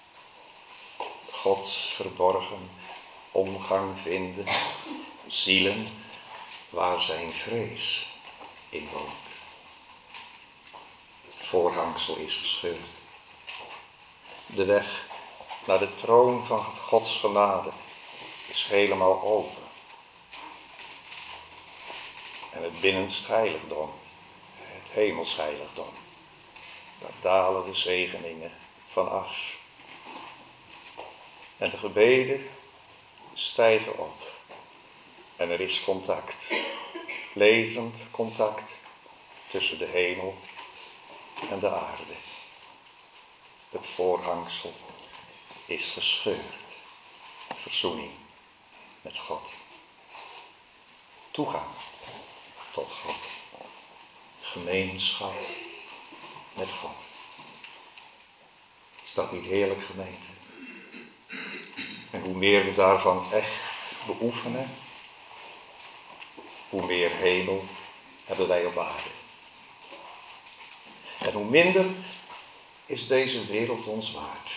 Gods verborgen omgang vinden, zielen waar zijn vrees in woont. Het voorhangsel is gescheurd. De weg naar de troon van Gods genade is helemaal open. En het binnenste heiligdom, het hemels heiligdom, daar dalen de zegeningen van af. En de gebeden stijgen op. En er is contact, levend contact tussen de hemel en de aarde. Het voorhangsel is gescheurd. Verzoening met God. Toegang tot God. Gemeenschap met God. Is dat niet heerlijk, gemeente? En hoe meer we daarvan echt beoefenen, hoe meer hemel hebben wij op aarde. En hoe minder is deze wereld ons waard.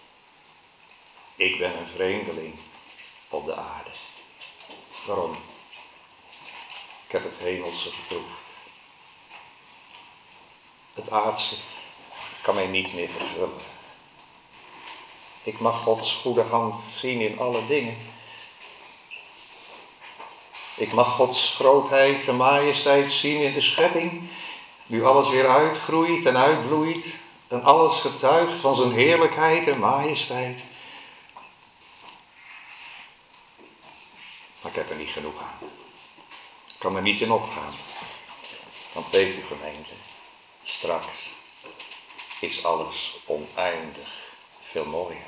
Ik ben een vreemdeling op de aarde. Waarom? Ik heb het hemelse geproefd. Het aardse kan mij niet meer vervullen. Ik mag Gods goede hand zien in alle dingen. Ik mag Gods grootheid en majesteit zien in de schepping. Nu alles weer uitgroeit en uitbloeit. En alles getuigt van zijn heerlijkheid en majesteit. Maar ik heb er niet genoeg aan. Ik kan er niet in opgaan. Want weet u, gemeente, straks is alles oneindig veel mooier.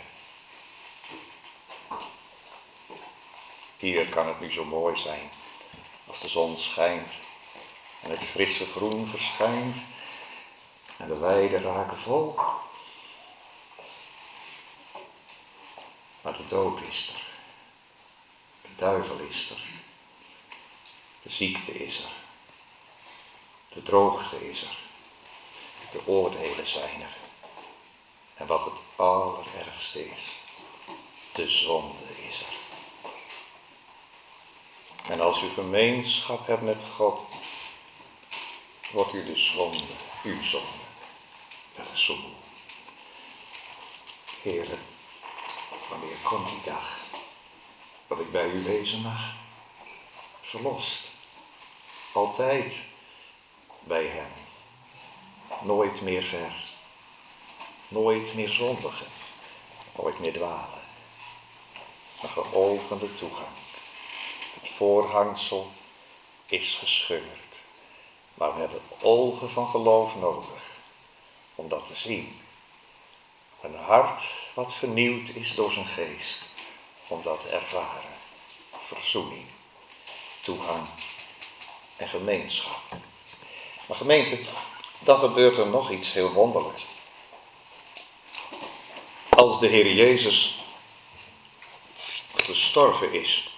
Hier kan het nu zo mooi zijn als de zon schijnt en het frisse groen verschijnt en de weiden raken vol. Maar de dood is er. De duivel is er. De ziekte is er. De droogte is er. de oordelen zijn er. En wat het allerergste is, de zonde is er. En als u gemeenschap hebt met God, wordt u de zonde, uw zonde, weggezoend. Heere, wanneer komt die dag dat ik bij u wezen mag? Verlost. Altijd bij hem. Nooit meer ver. Nooit meer zondigen. Nooit meer dwalen. Een geopende toegang. Het voorhangsel is gescheurd. Maar we hebben ogen van geloof nodig om dat te zien. Een hart wat vernieuwd is door zijn geest om dat te ervaren. Verzoening, toegang en gemeenschap. Maar gemeente, dan gebeurt er nog iets heel wonderlijks. Als de Heer Jezus gestorven is,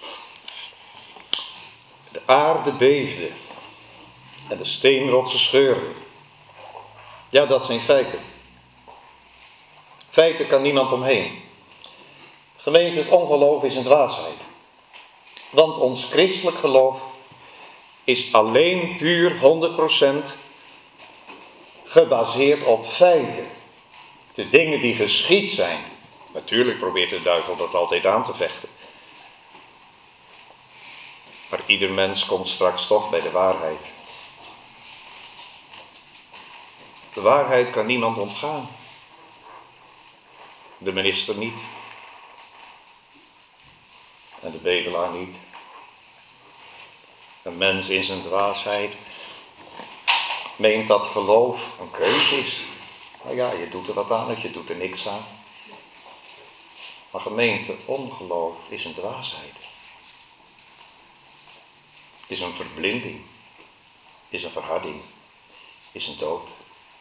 de aarde beefde en de steenrotsen scheurden. Ja, dat zijn feiten. Feiten kan niemand omheen. Gemeente, het ongeloof is een dwaasheid. Want ons christelijk geloof is alleen puur honderd procent gebaseerd op feiten. De dingen die geschied zijn. Natuurlijk probeert de duivel dat altijd aan te vechten. Maar ieder mens komt straks toch bij de waarheid. De waarheid kan niemand ontgaan. De minister niet. En de bedelaar niet. Een mens in zijn dwaasheid meent dat geloof een keuze is. Nou ja, je doet er wat aan of je doet er niks aan. Maar gemeente, ongeloof is een dwaasheid. Is een verblinding. Is een verharding. Is een dood.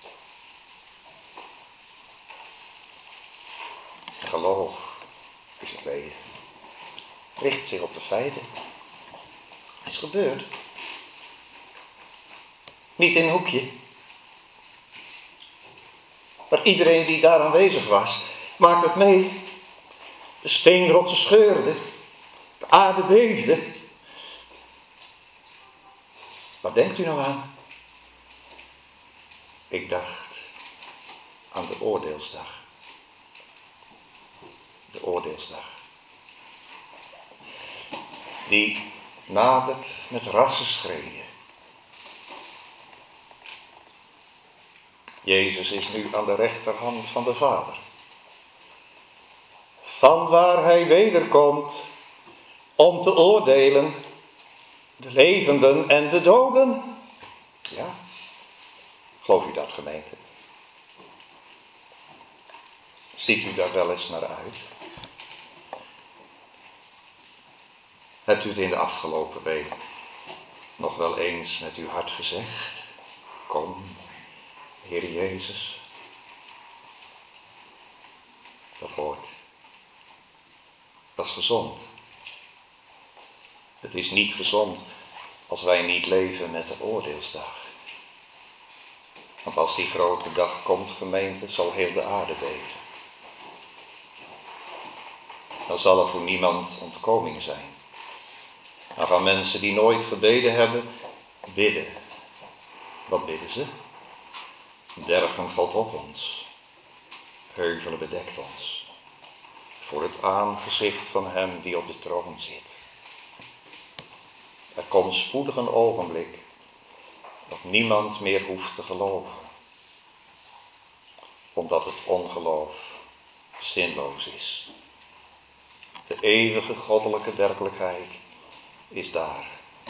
Geloof is het leven. Richt zich op de feiten. Het is gebeurd. Niet in een hoekje. Maar iedereen die daar aanwezig was, maakt het mee. De steenrotsen scheurden. De aarde beefde. Wat denkt u nou aan? Ik dacht aan de oordeelsdag. De oordeelsdag. Die nadert met rassenschreden. Jezus is nu aan de rechterhand van de Vader. Van waar hij wederkomt om te oordelen de levenden en de doden. Ja, geloof u dat, gemeente? Ziet u daar wel eens naar uit? Hebt u het in de afgelopen week nog wel eens met uw hart gezegd? Kom, Heer Jezus. Dat hoort. Dat is gezond. Het is niet gezond als wij niet leven met de oordeelsdag. Want als die grote dag komt, gemeente, zal heel de aarde beven. Dan zal er voor niemand ontkoming zijn. Dan gaan mensen die nooit gebeden hebben, bidden. Wat bidden ze? Bergen valt op ons. Heuvelen bedekt ons. Voor het aangezicht van hem die op de troon zit. Er komt spoedig een ogenblik dat niemand meer hoeft te geloven. Omdat het ongeloof zinloos is. De eeuwige goddelijke werkelijkheid is daar.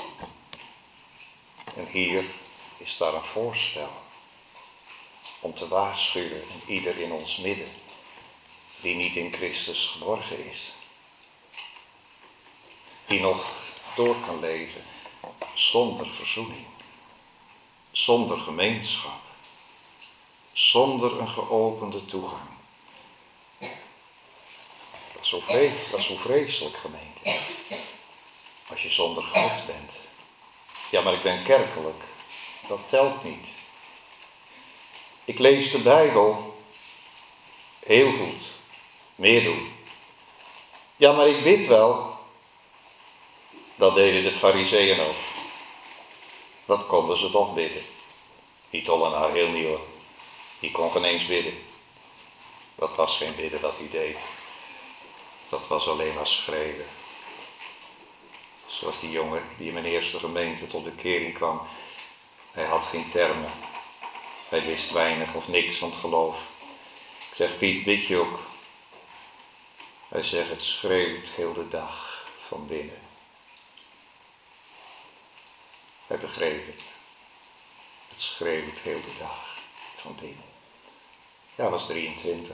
En hier is daar een voorspel om te waarschuwen ieder in ons midden die niet in Christus geborgen is. Die nog door kan leven zonder verzoening, zonder gemeenschap, zonder een geopende toegang. Dat is zo, vre- dat is zo vreselijk, gemeente. Als je zonder God bent. Ja, maar ik ben kerkelijk. Dat telt niet. Ik lees de Bijbel. Heel goed. Meer doen. Ja, maar ik bid wel. Dat deden de Farizeeën ook. Dat konden ze toch bidden. Die tollenaar heel nieuw. Die kon geen eens bidden. Dat was geen bidden wat hij deed. Dat was alleen maar schreeuwen. Zoals die jongen die in mijn eerste gemeente tot bekering kwam. Hij had geen termen. Hij wist weinig of niks van het geloof. Ik zeg, Piet, bid je ook? Hij zegt, het schreeuwt heel de dag van binnen. Hij begreep het. Het schreeuwt heel de dag van binnen. Ja, hij was drieëntwintig.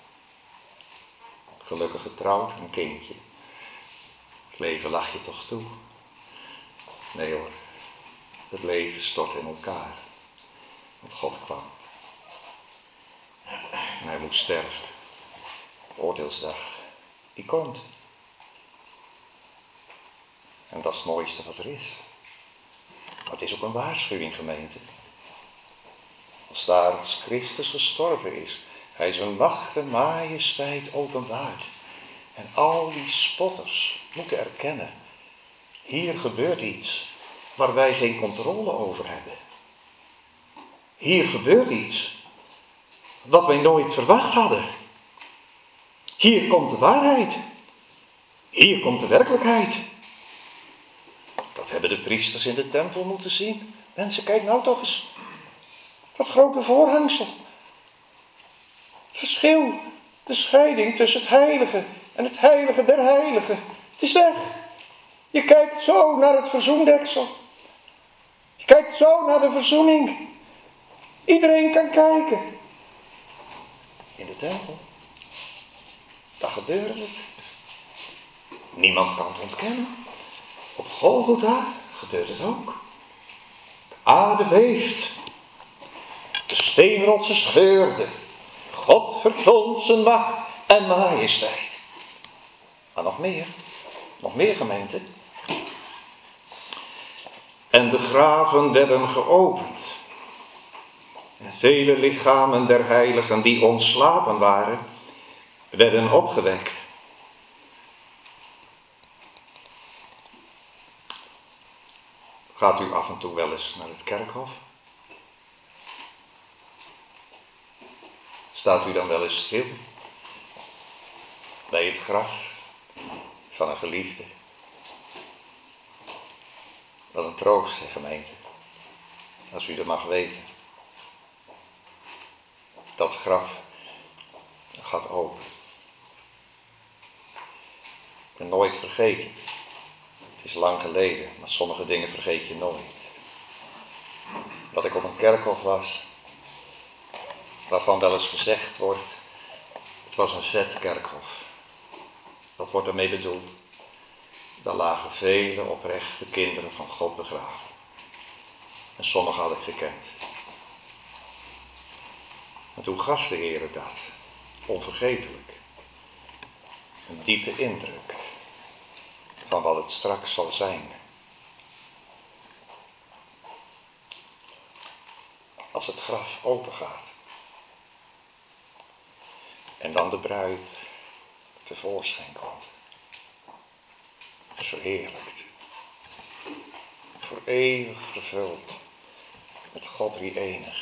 Gelukkig getrouwd, een kindje. Het leven lag je toch toe? Nee hoor, het leven stort in elkaar. Want God kwam. En hij moest sterven. Oordeelsdag, die komt. En dat is het mooiste wat er is. Maar het is ook een waarschuwing, gemeente. Als daar als Christus gestorven is, hij zijn macht en majesteit openbaart. En al die spotters moeten erkennen, hier gebeurt iets waar wij geen controle over hebben. Hier gebeurt iets wat wij nooit verwacht hadden. Hier komt de waarheid. Hier komt de werkelijkheid. Dat hebben de priesters in de tempel moeten zien. Mensen, kijk nou toch eens. Dat grote voorhangsel. Het verschil, de scheiding tussen het heilige en het heilige der heiligen. Het is weg. Je kijkt zo naar het verzoendeksel. Je kijkt zo naar de verzoening. Iedereen kan kijken. In de tempel, daar gebeurt het. Niemand kan het ontkennen. Op Golgotha gebeurt het ook. De aarde beeft. De steenrotsen scheurden. God vertoont zijn macht en majesteit. Maar nog meer. Nog meer, gemeente. En de graven werden geopend. En vele lichamen der heiligen die ontslapen waren, werden opgewekt. Gaat u af en toe wel eens naar het kerkhof? Staat u dan wel eens stil bij het graf van een geliefde? Wat een troost, hè, gemeente, als u dat mag weten. Dat graf gaat open. Ik ben nooit vergeten. Het is lang geleden, maar sommige dingen vergeet je nooit. Dat ik op een kerkhof was, waarvan wel eens gezegd wordt, het was een vet kerkhof. Dat wordt ermee bedoeld. Daar lagen vele oprechte kinderen van God begraven. En sommigen had ik gekend. En toen gaf de Heer dat, onvergetelijk. Een diepe indruk van wat het straks zal zijn. Als het graf open gaat. En dan de bruid tevoorschijn komt. Verheerlijkt. Voor eeuwig vervuld met God drie-enig.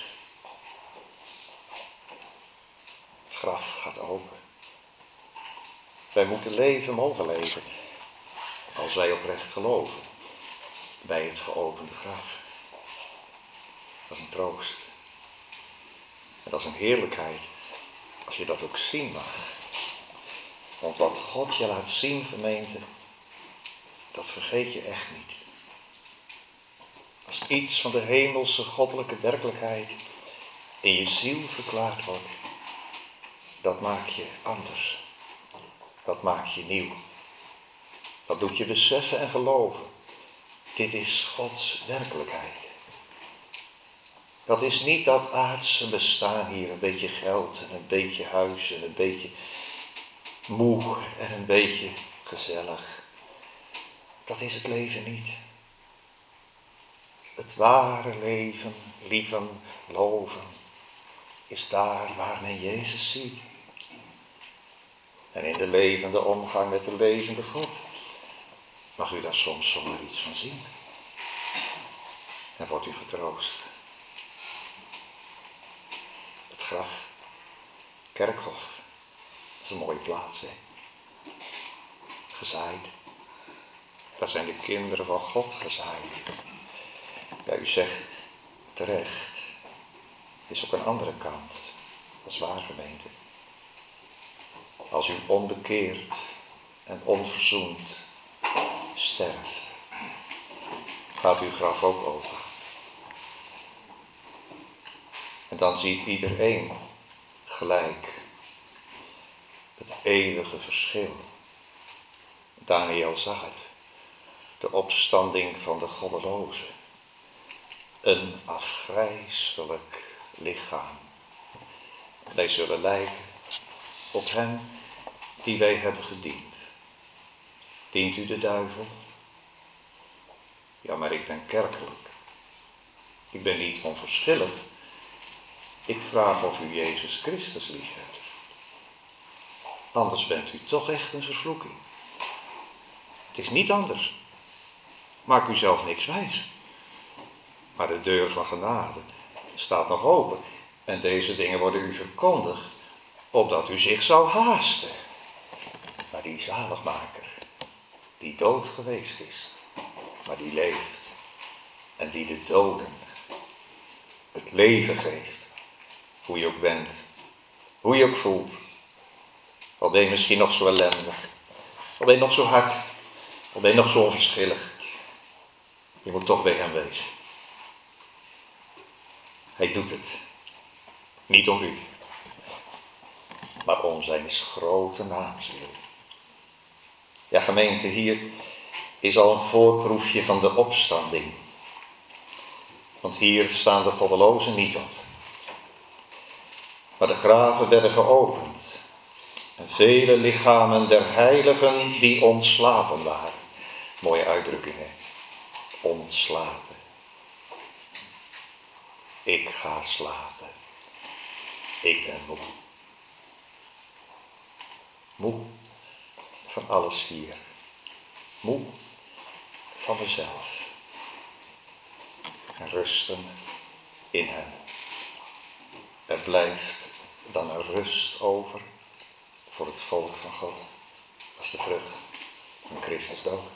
Het graf gaat open. Wij moeten leven, mogen leven, als wij oprecht geloven, bij het geopende graf. Dat is een troost. En dat is een heerlijkheid, als je dat ook zien mag. Want wat God je laat zien, gemeente, dat vergeet je echt niet. Als iets van de hemelse goddelijke werkelijkheid in je ziel verklaard wordt, dat maakt je anders. Dat maakt je nieuw. Dat doet je beseffen en geloven. Dit is Gods werkelijkheid. Dat is niet dat aardse bestaan hier, een beetje geld en een beetje huis en een beetje moe en een beetje gezellig. Dat is het leven niet. Het ware leven, lieven, loven, is daar waar men Jezus ziet. En in de levende omgang met de levende God mag u daar soms zomaar iets van zien. En wordt u getroost. Het graf, kerkhof, dat is een mooie plaats, hè. Gezaaid. Daar zijn de kinderen van God gezaaid. Ja, u zegt terecht. Het is ook een andere kant. Dat is waar, gemeente. Als u onbekeerd en onverzoend sterft, gaat uw graf ook open. En dan ziet iedereen gelijk het eeuwige verschil. Daniel zag het. De opstanding van de goddelozen. Een afgrijselijk lichaam. Wij zullen lijken op hem die wij hebben gediend. Dient u de duivel? Ja, maar ik ben kerkelijk. Ik ben niet onverschillig. Ik vraag of u Jezus Christus lief hebt. Anders bent u toch echt een vervloeking. Het is niet anders. Maak u zelf niks wijs. Maar de deur van genade staat nog open. En deze dingen worden u verkondigd, opdat u zich zou haasten. Maar die zaligmaker, die dood geweest is, maar die leeft. En die de doden het leven geeft. Hoe je ook bent, hoe je ook voelt. Al ben je misschien nog zo ellendig, al ben je nog zo hard, al ben je nog zo onverschillig. Je moet toch bij hem wezen. Hij doet het. Niet om u, maar om zijn grote naams wil. Ja, gemeente, hier is al een voorproefje van de opstanding. Want hier staan de goddelozen niet op. Maar de graven werden geopend. En vele lichamen der heiligen die ontslapen waren. Mooie uitdrukkingen. Ontslapen. Ik ga slapen. Ik ben moe. Moe van alles hier. Moe van mezelf. En rusten in hem. Er blijft dan een rust over voor het volk van God. Dat is de vrucht van Christus dood.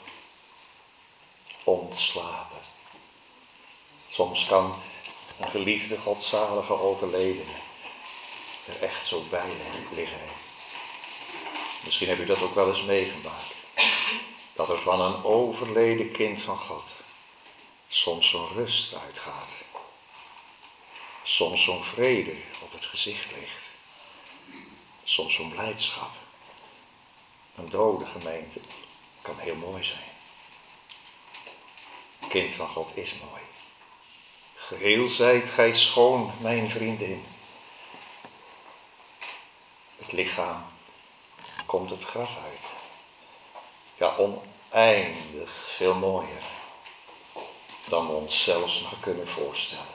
Ontslapen. Soms kan een geliefde godzalige overledene er echt zo bij liggen. Misschien heb u dat ook wel eens meegemaakt. Dat er van een overleden kind van God soms zo'n rust uitgaat. Soms zo'n vrede op het gezicht ligt. Soms zo'n blijdschap. Een dode gemeente kan heel mooi zijn. Kind van God is mooi. Geheel zijt gij schoon, mijn vriendin. Het lichaam komt het graf uit. Ja, oneindig veel mooier dan we ons zelfs maar kunnen voorstellen.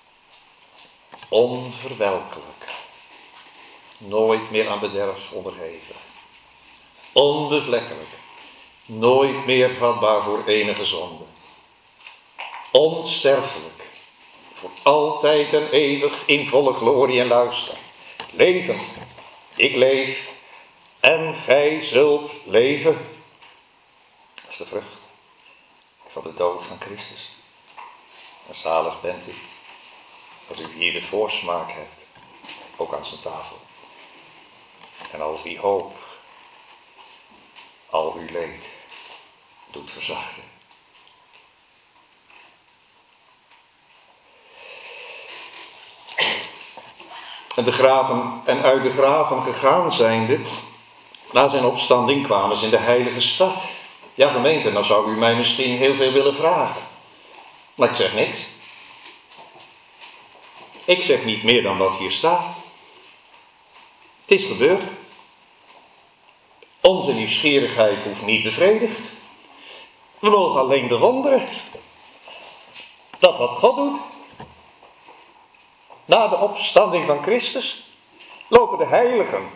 Onverwelkelijk. Nooit meer aan bederf onderhevig. Onbevlekkelijk. Nooit meer vatbaar voor enige zonde. Onsterfelijk. Voor altijd en eeuwig in volle glorie en luister. Levend. Ik leef. En gij zult leven. Dat is de vrucht van de dood van Christus. En zalig bent u als u hier de voorsmaak hebt. Ook aan zijn tafel. En als die hoop al uw leed doet verzachten. En de graven en uit de graven gegaan zijnde, na zijn opstanding kwamen ze in de heilige stad. Ja, gemeente, dan zou u mij misschien heel veel willen vragen. Maar ik zeg niks. Ik zeg niet meer dan wat hier staat. Het is gebeurd. Onze nieuwsgierigheid hoeft niet bevredigd. We mogen alleen bewonderen dat wat God doet, Na de opstanding van Christus lopen de heiligen.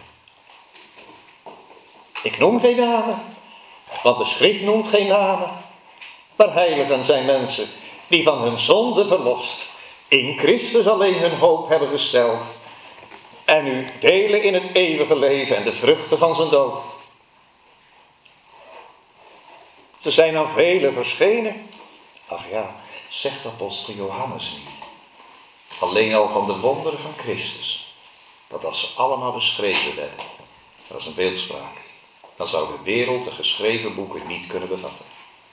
Ik noem geen namen, want de schrift noemt geen namen. Maar heiligen zijn mensen die van hun zonde verlost, in Christus alleen hun hoop hebben gesteld. En nu delen in het eeuwige leven en de vruchten van zijn dood. Ze zijn aan velen verschenen. Ach ja, zegt apostel Johannes niet. Alleen al van de wonderen van Christus. Dat als ze allemaal beschreven werden, dat is een beeldspraak, dan zou de wereld de geschreven boeken niet kunnen bevatten.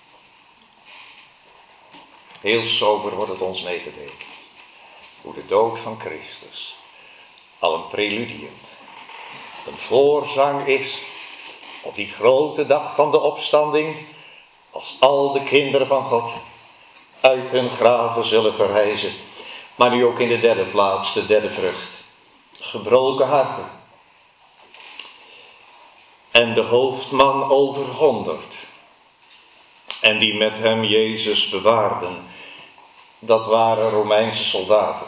Heel sober wordt het ons meegedeeld. Hoe de dood van Christus al een preludium, een voorzang is op die grote dag van de opstanding, als al de kinderen van God uit hun graven zullen verrijzen. Maar nu ook in de derde plaats, de derde vrucht. Gebroken harten. En de hoofdman over honderd. En die met hem Jezus bewaarden. Dat waren Romeinse soldaten.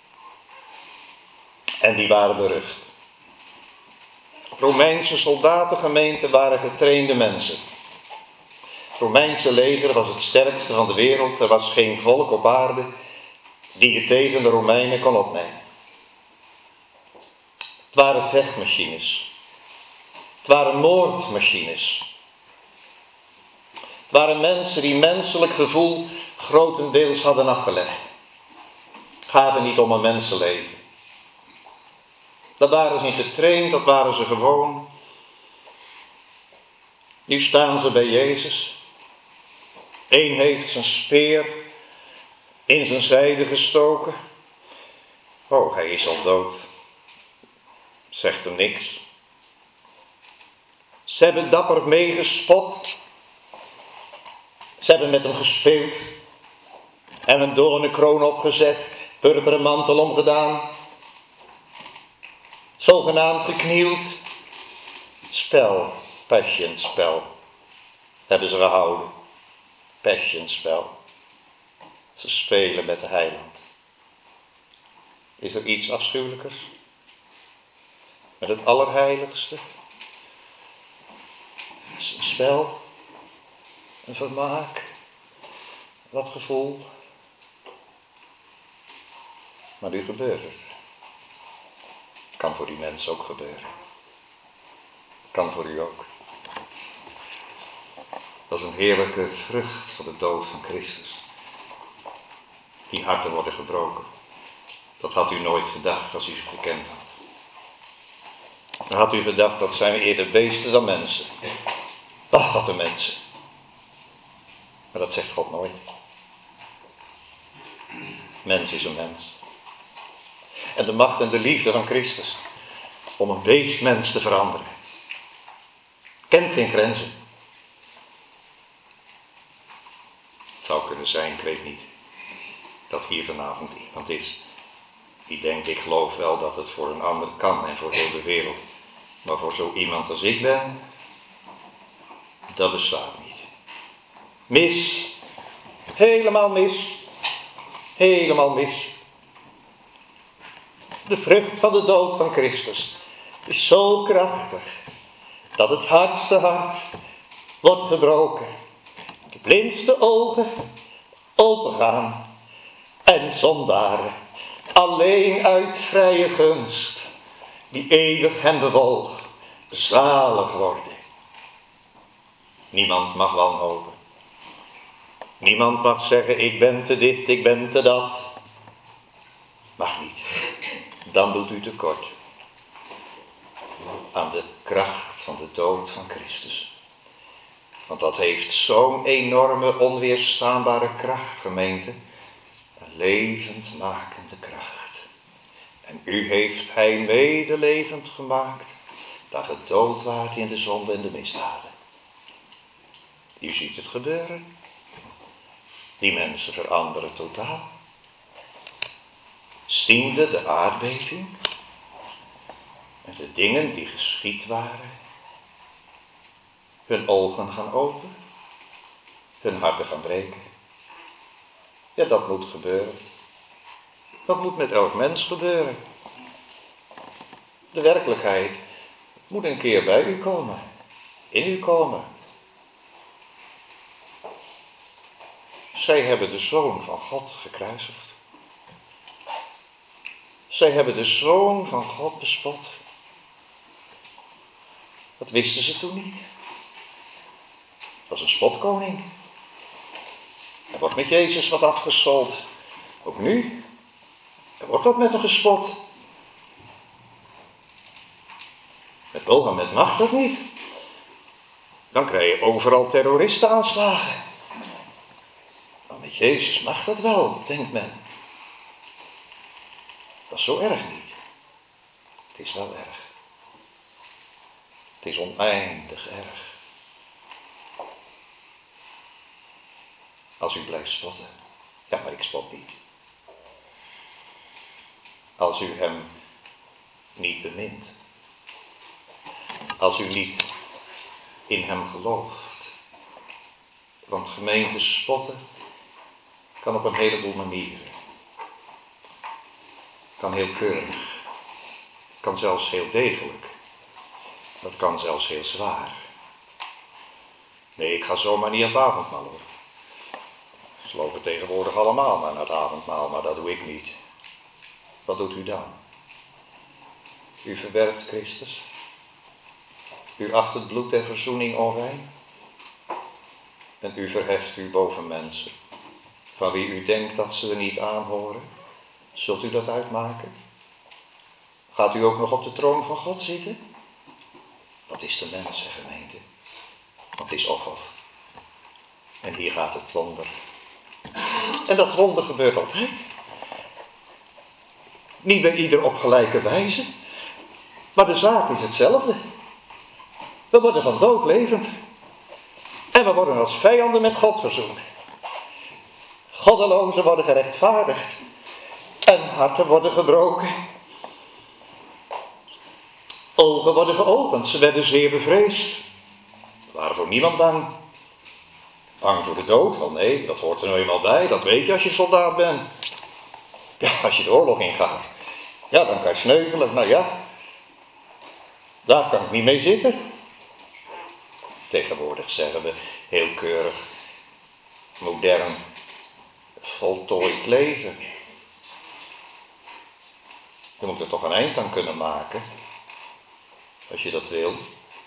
En die waren berucht. Romeinse soldatengemeenten waren getrainde mensen. Het Romeinse leger was het sterkste van de wereld. Er was geen volk op aarde die het tegen de Romeinen kon opnemen. Het waren vechtmachines. Het waren moordmachines. Het waren mensen die menselijk gevoel grotendeels hadden afgelegd. Gaven niet om een mensenleven. Daar waren ze in getraind, dat waren ze gewoon. Nu staan ze bij Jezus. Eén heeft zijn speer in zijn zijde gestoken. Oh, hij is al dood. Zegt hem niks. Ze hebben dapper meegespot. Ze hebben met hem gespeeld. En een doornenkroon opgezet. Purperen mantel omgedaan. Zogenaamd geknield. Spel. Passionspel. Hebben ze gehouden. Passionspel. Ze spelen met de heiland. Is er iets afschuwelijkers? Met het allerheiligste? Een spel? Een vermaak? Wat gevoel? Maar nu gebeurt het. Kan voor die mensen ook gebeuren. Kan voor u ook. Dat is een heerlijke vrucht van de dood van Christus. Die harten worden gebroken. Dat had u nooit gedacht als u ze gekend had. Dan had u gedacht, dat zijn eerder beesten dan mensen. Ach, wat een mensen. Maar dat zegt God nooit. Mens is een mens. En de macht en de liefde van Christus om een beestmens te veranderen kent geen grenzen. Het zou kunnen zijn, ik weet niet, dat hier vanavond iemand is die denkt, ik geloof wel dat het voor een ander kan en voor heel de wereld. Maar voor zo iemand als ik ben, dat bestaat niet. Mis. Helemaal mis. Helemaal mis. De vrucht van de dood van Christus is zo krachtig dat het hardste hart wordt gebroken. De blindste ogen opengaan en zondaren alleen uit vrije gunst die eeuwig hem bewoog, zalig worden. Niemand mag wanhopen. Niemand mag zeggen, ik ben te dit, ik ben te dat. Mag niet. Dan doet u tekort aan de kracht van de dood van Christus. Want dat heeft zo'n enorme, onweerstaanbare kracht, gemeente. Een levendmakende kracht. En u heeft hij medelevend gemaakt, dat ge dood waart in de zonde en de misdaden. U ziet het gebeuren. Die mensen veranderen totaal. Ziende de aardbeving en de dingen die geschied waren, hun ogen gaan open, hun harten gaan breken. Ja, dat moet gebeuren. Dat moet met elk mens gebeuren. De werkelijkheid moet een keer bij u komen. In u komen. Zij hebben de Zoon van God gekruisigd. Zij hebben de Zoon van God bespot. Dat wisten ze toen niet. Dat was een spotkoning. Er wordt met Jezus wat afgescholden. Ook nu. Er wordt wat met hem gespot. Met Mohammed mag dat niet. Dan krijg je overal terroristenaanslagen. Maar met Jezus mag dat wel, denkt men. Dat is zo erg niet. Het is wel erg. Het is oneindig erg. Als u blijft spotten. Ja, maar ik spot niet. Als u hem niet bemint. Als u niet in hem gelooft. Want gemeente spotten kan op een heleboel manieren. Kan heel keurig. Kan zelfs heel degelijk. Dat kan zelfs heel zwaar. Nee, ik ga zomaar niet aan het avondmaal hoor. Ze lopen tegenwoordig allemaal maar naar het avondmaal, maar dat doe ik niet. Wat doet u dan? U verwerpt Christus. U acht het bloed der verzoening onrein. En u verheft u boven mensen, van wie u denkt dat ze er niet aanhoren. Zult u dat uitmaken? Gaat u ook nog op de troon van God zitten? Wat is de mens, gemeente? Wat is of of. En hier gaat het wonder. En dat wonder gebeurt altijd. Niet bij ieder op gelijke wijze. Maar de zaak is hetzelfde. We worden van dood levend. En we worden als vijanden met God verzoend. Goddelozen worden gerechtvaardigd. En harten worden gebroken. Ogen worden geopend. Ze werden zeer bevreesd. Ze waren voor niemand bang. Bang voor de dood? Wel nee, dat hoort er nou eenmaal bij. Dat weet je als je soldaat bent. Ja, als je de oorlog ingaat. Ja, dan kan je sneuvelen. Nou ja, daar kan ik niet mee zitten. Tegenwoordig zeggen we heel keurig, modern, voltooid leven. Je moet er toch een eind aan kunnen maken, als je dat wil.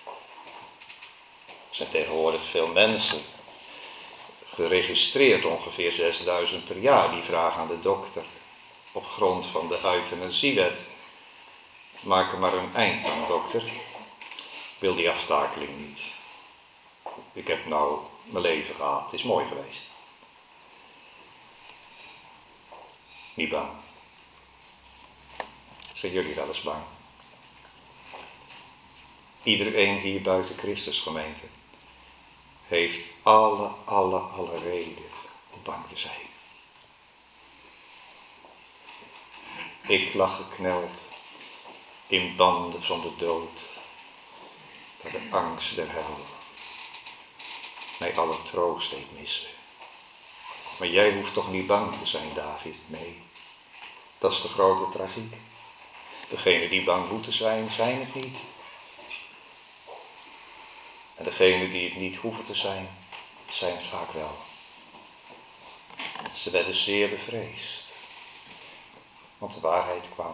Er zijn tegenwoordig veel mensen geregistreerd, ongeveer zesduizend per jaar, die vragen aan de dokter op grond van de euthanasiewet. Maak er maar een eind aan, dokter. Ik wil die aftakeling niet. Ik heb nou mijn leven gehad, het is mooi geweest. Niet bang. Zijn jullie wel eens bang? Iedereen hier buiten Christus gemeente heeft alle, alle, alle reden om bang te zijn. Ik lag gekneld in banden van de dood, dat de angst der hel mij alle troost deed missen. Maar jij hoeft toch niet bang te zijn, David? Nee, dat is de grote tragiek. Degenen die bang moeten zijn, zijn het niet. En degenen die het niet hoeven te zijn, zijn het vaak wel. Ze werden zeer bevreesd, want de waarheid kwam.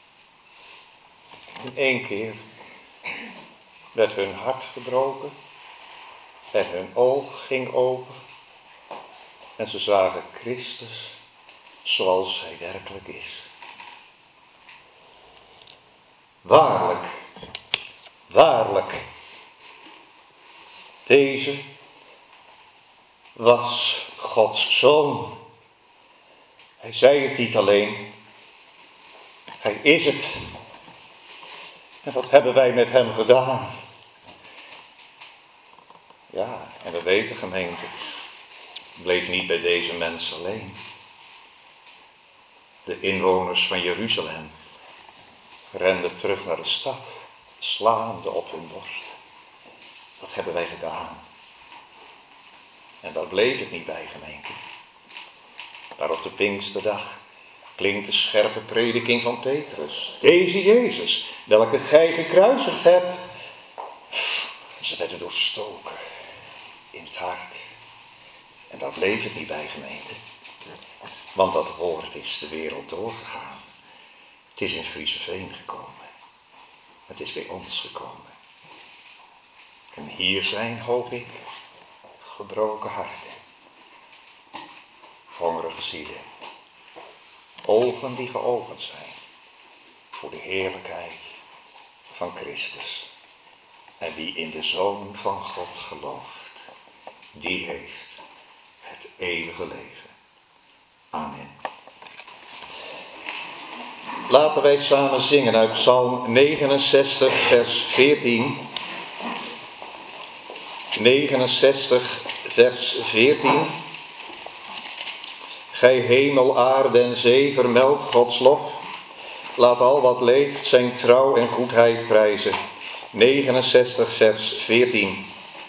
In één keer werd hun hart gebroken en hun oog ging open en ze zagen Christus zoals hij werkelijk is. Waarlijk, waarlijk, deze was Gods Zoon. Hij zei het niet alleen, hij is het. En wat hebben wij met hem gedaan? Ja, en we weten, gemeente, het bleef niet bij deze mensen alleen. De inwoners van Jeruzalem renden terug naar de stad, slaande op hun borst. Wat hebben wij gedaan? En daar bleef het niet bij, gemeente. Maar op de Pinksterdag klinkt de scherpe prediking van Petrus. Deze Jezus, welke gij gekruisigd hebt. Ze werden doorstoken in het hart. En daar bleef het niet bij, gemeente. Want dat woord is de wereld doorgegaan. Het is in Frieseveen gekomen. Het is bij ons gekomen. En hier zijn, hoop ik, gebroken harten. Hongerige zielen. Ogen die geopend zijn voor de heerlijkheid van Christus. En wie in de Zoon van God gelooft, die heeft het eeuwige leven. Amen. Laten wij samen zingen uit Psalm negenenzestig, vers veertien. negenenzestig, vers veertien. Gij hemel, aarde en zee, vermeld Gods lof. Laat al wat leeft zijn trouw en goedheid prijzen. negenenzestig, vers veertien.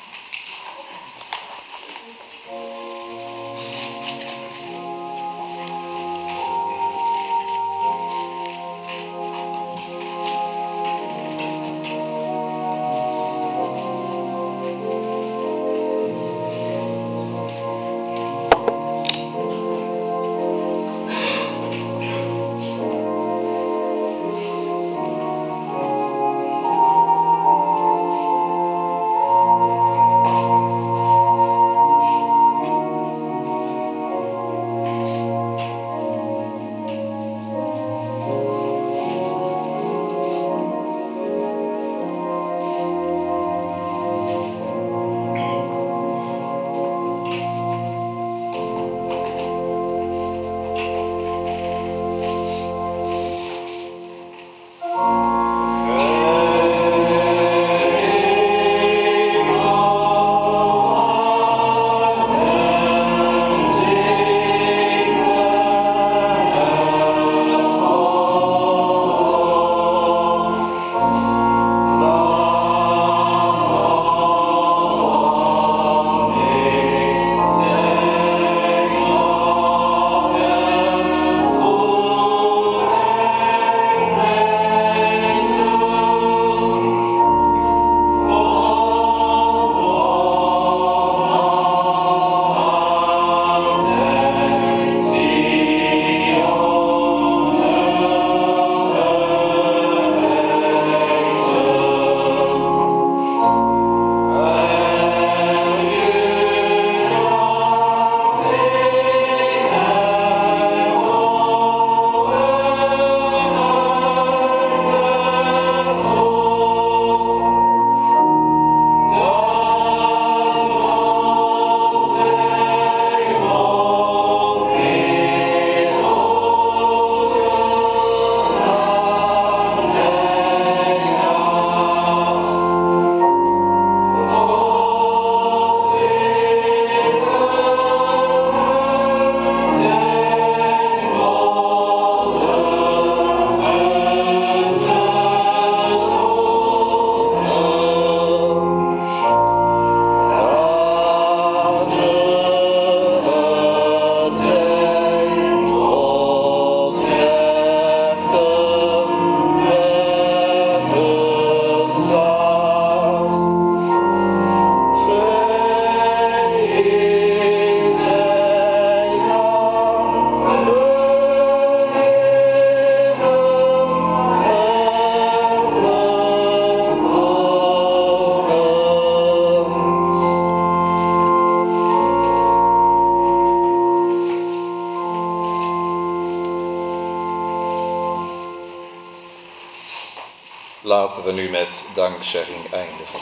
Laten we nu met dankzegging eindigen.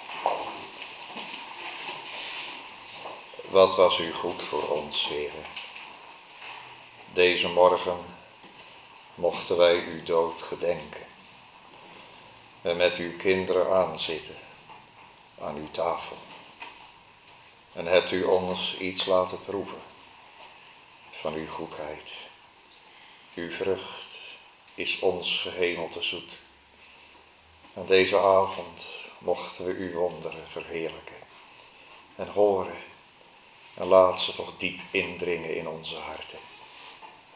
Wat was u goed voor ons, Heere. Deze morgen mochten wij uw dood gedenken. En met uw kinderen aanzitten aan uw tafel. En hebt u ons iets laten proeven van uw goedheid. Uw vrucht is ons gehemelte zoet. En deze avond mochten we uw wonderen verheerlijken en horen. En laat ze toch diep indringen in onze harten.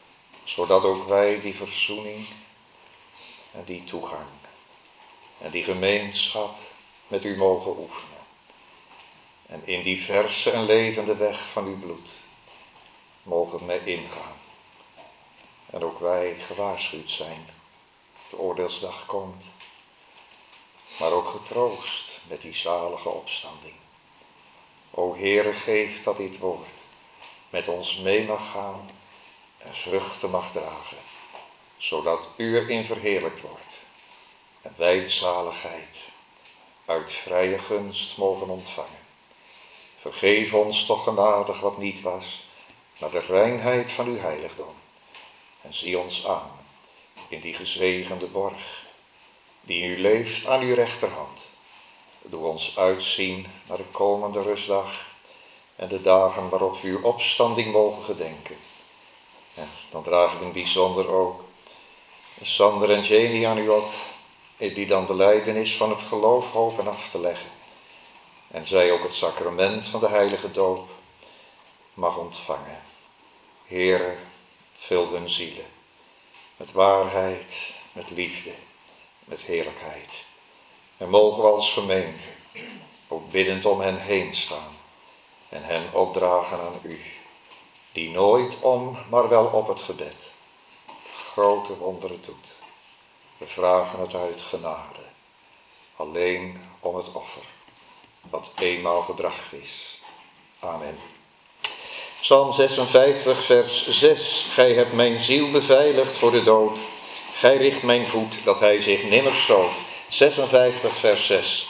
zodat ook wij die verzoening en die toegang en die gemeenschap met u mogen oefenen. En in die verse en levende weg van uw bloed mogen mee ingaan. En ook wij gewaarschuwd zijn. De oordeelsdag komt. Maar ook getroost met die zalige opstanding. O Heere, geef dat dit woord met ons mee mag gaan en vruchten mag dragen. Zodat u erin verheerlijkt wordt. En wij de zaligheid uit vrije gunst mogen ontvangen. Vergeef ons toch genadig wat niet was, naar de reinheid van uw heiligdom. En zie ons aan in die gezegende borg, die nu leeft aan uw rechterhand. Doe ons uitzien naar de komende rustdag en de dagen waarop we uw opstanding mogen gedenken. En dan draag ik in bijzonder ook Sander en Jenny aan u op, die dan belijdenis van het geloof hopen af te leggen. En zij ook het sacrament van de heilige doop mag ontvangen. Heere, vul hun zielen met waarheid, met liefde, met heerlijkheid. En mogen we als gemeente ook biddend om hen heen staan en hen opdragen aan u, die nooit om, maar wel op het gebed grote wonderen doet. We vragen het uit genade, alleen om het offer wat eenmaal gebracht is. Amen. Psalm zesenvijftig, vers zes. Gij hebt mijn ziel beveiligd voor de dood. Gij richt mijn voet, dat hij zich nimmer stoot. zesenvijftig, vers zes.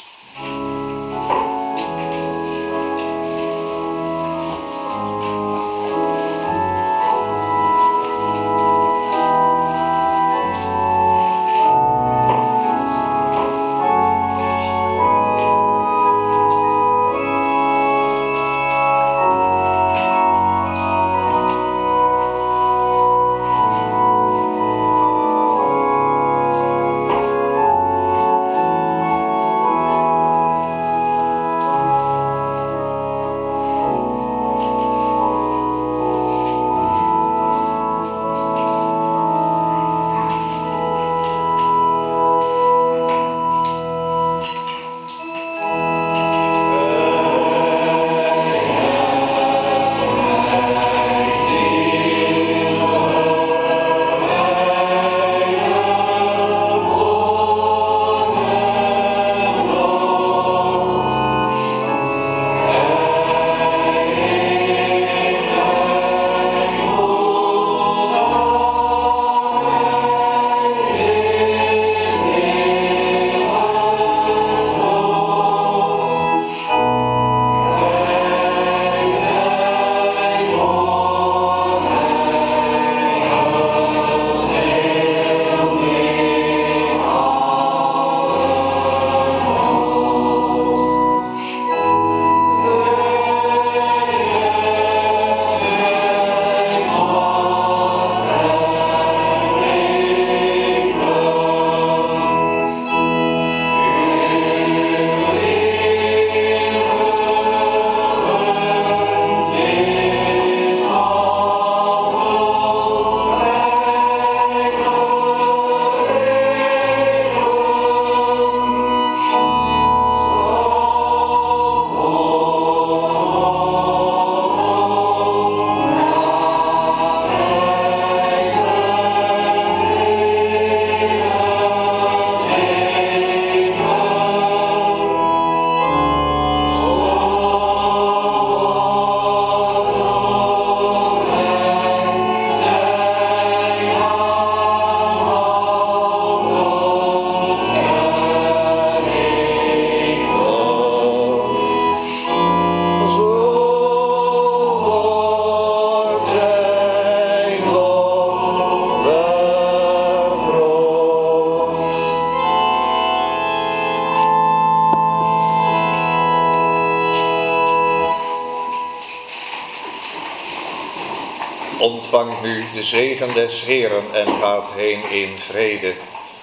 Ontvang nu de zegen des Heeren en gaat heen in vrede.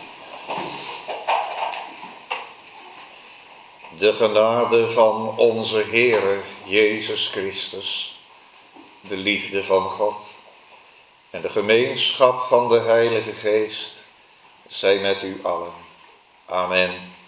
De genade van onze Heere Jezus Christus, de liefde van God En de gemeenschap van de Heilige Geest zij met u allen. Amen.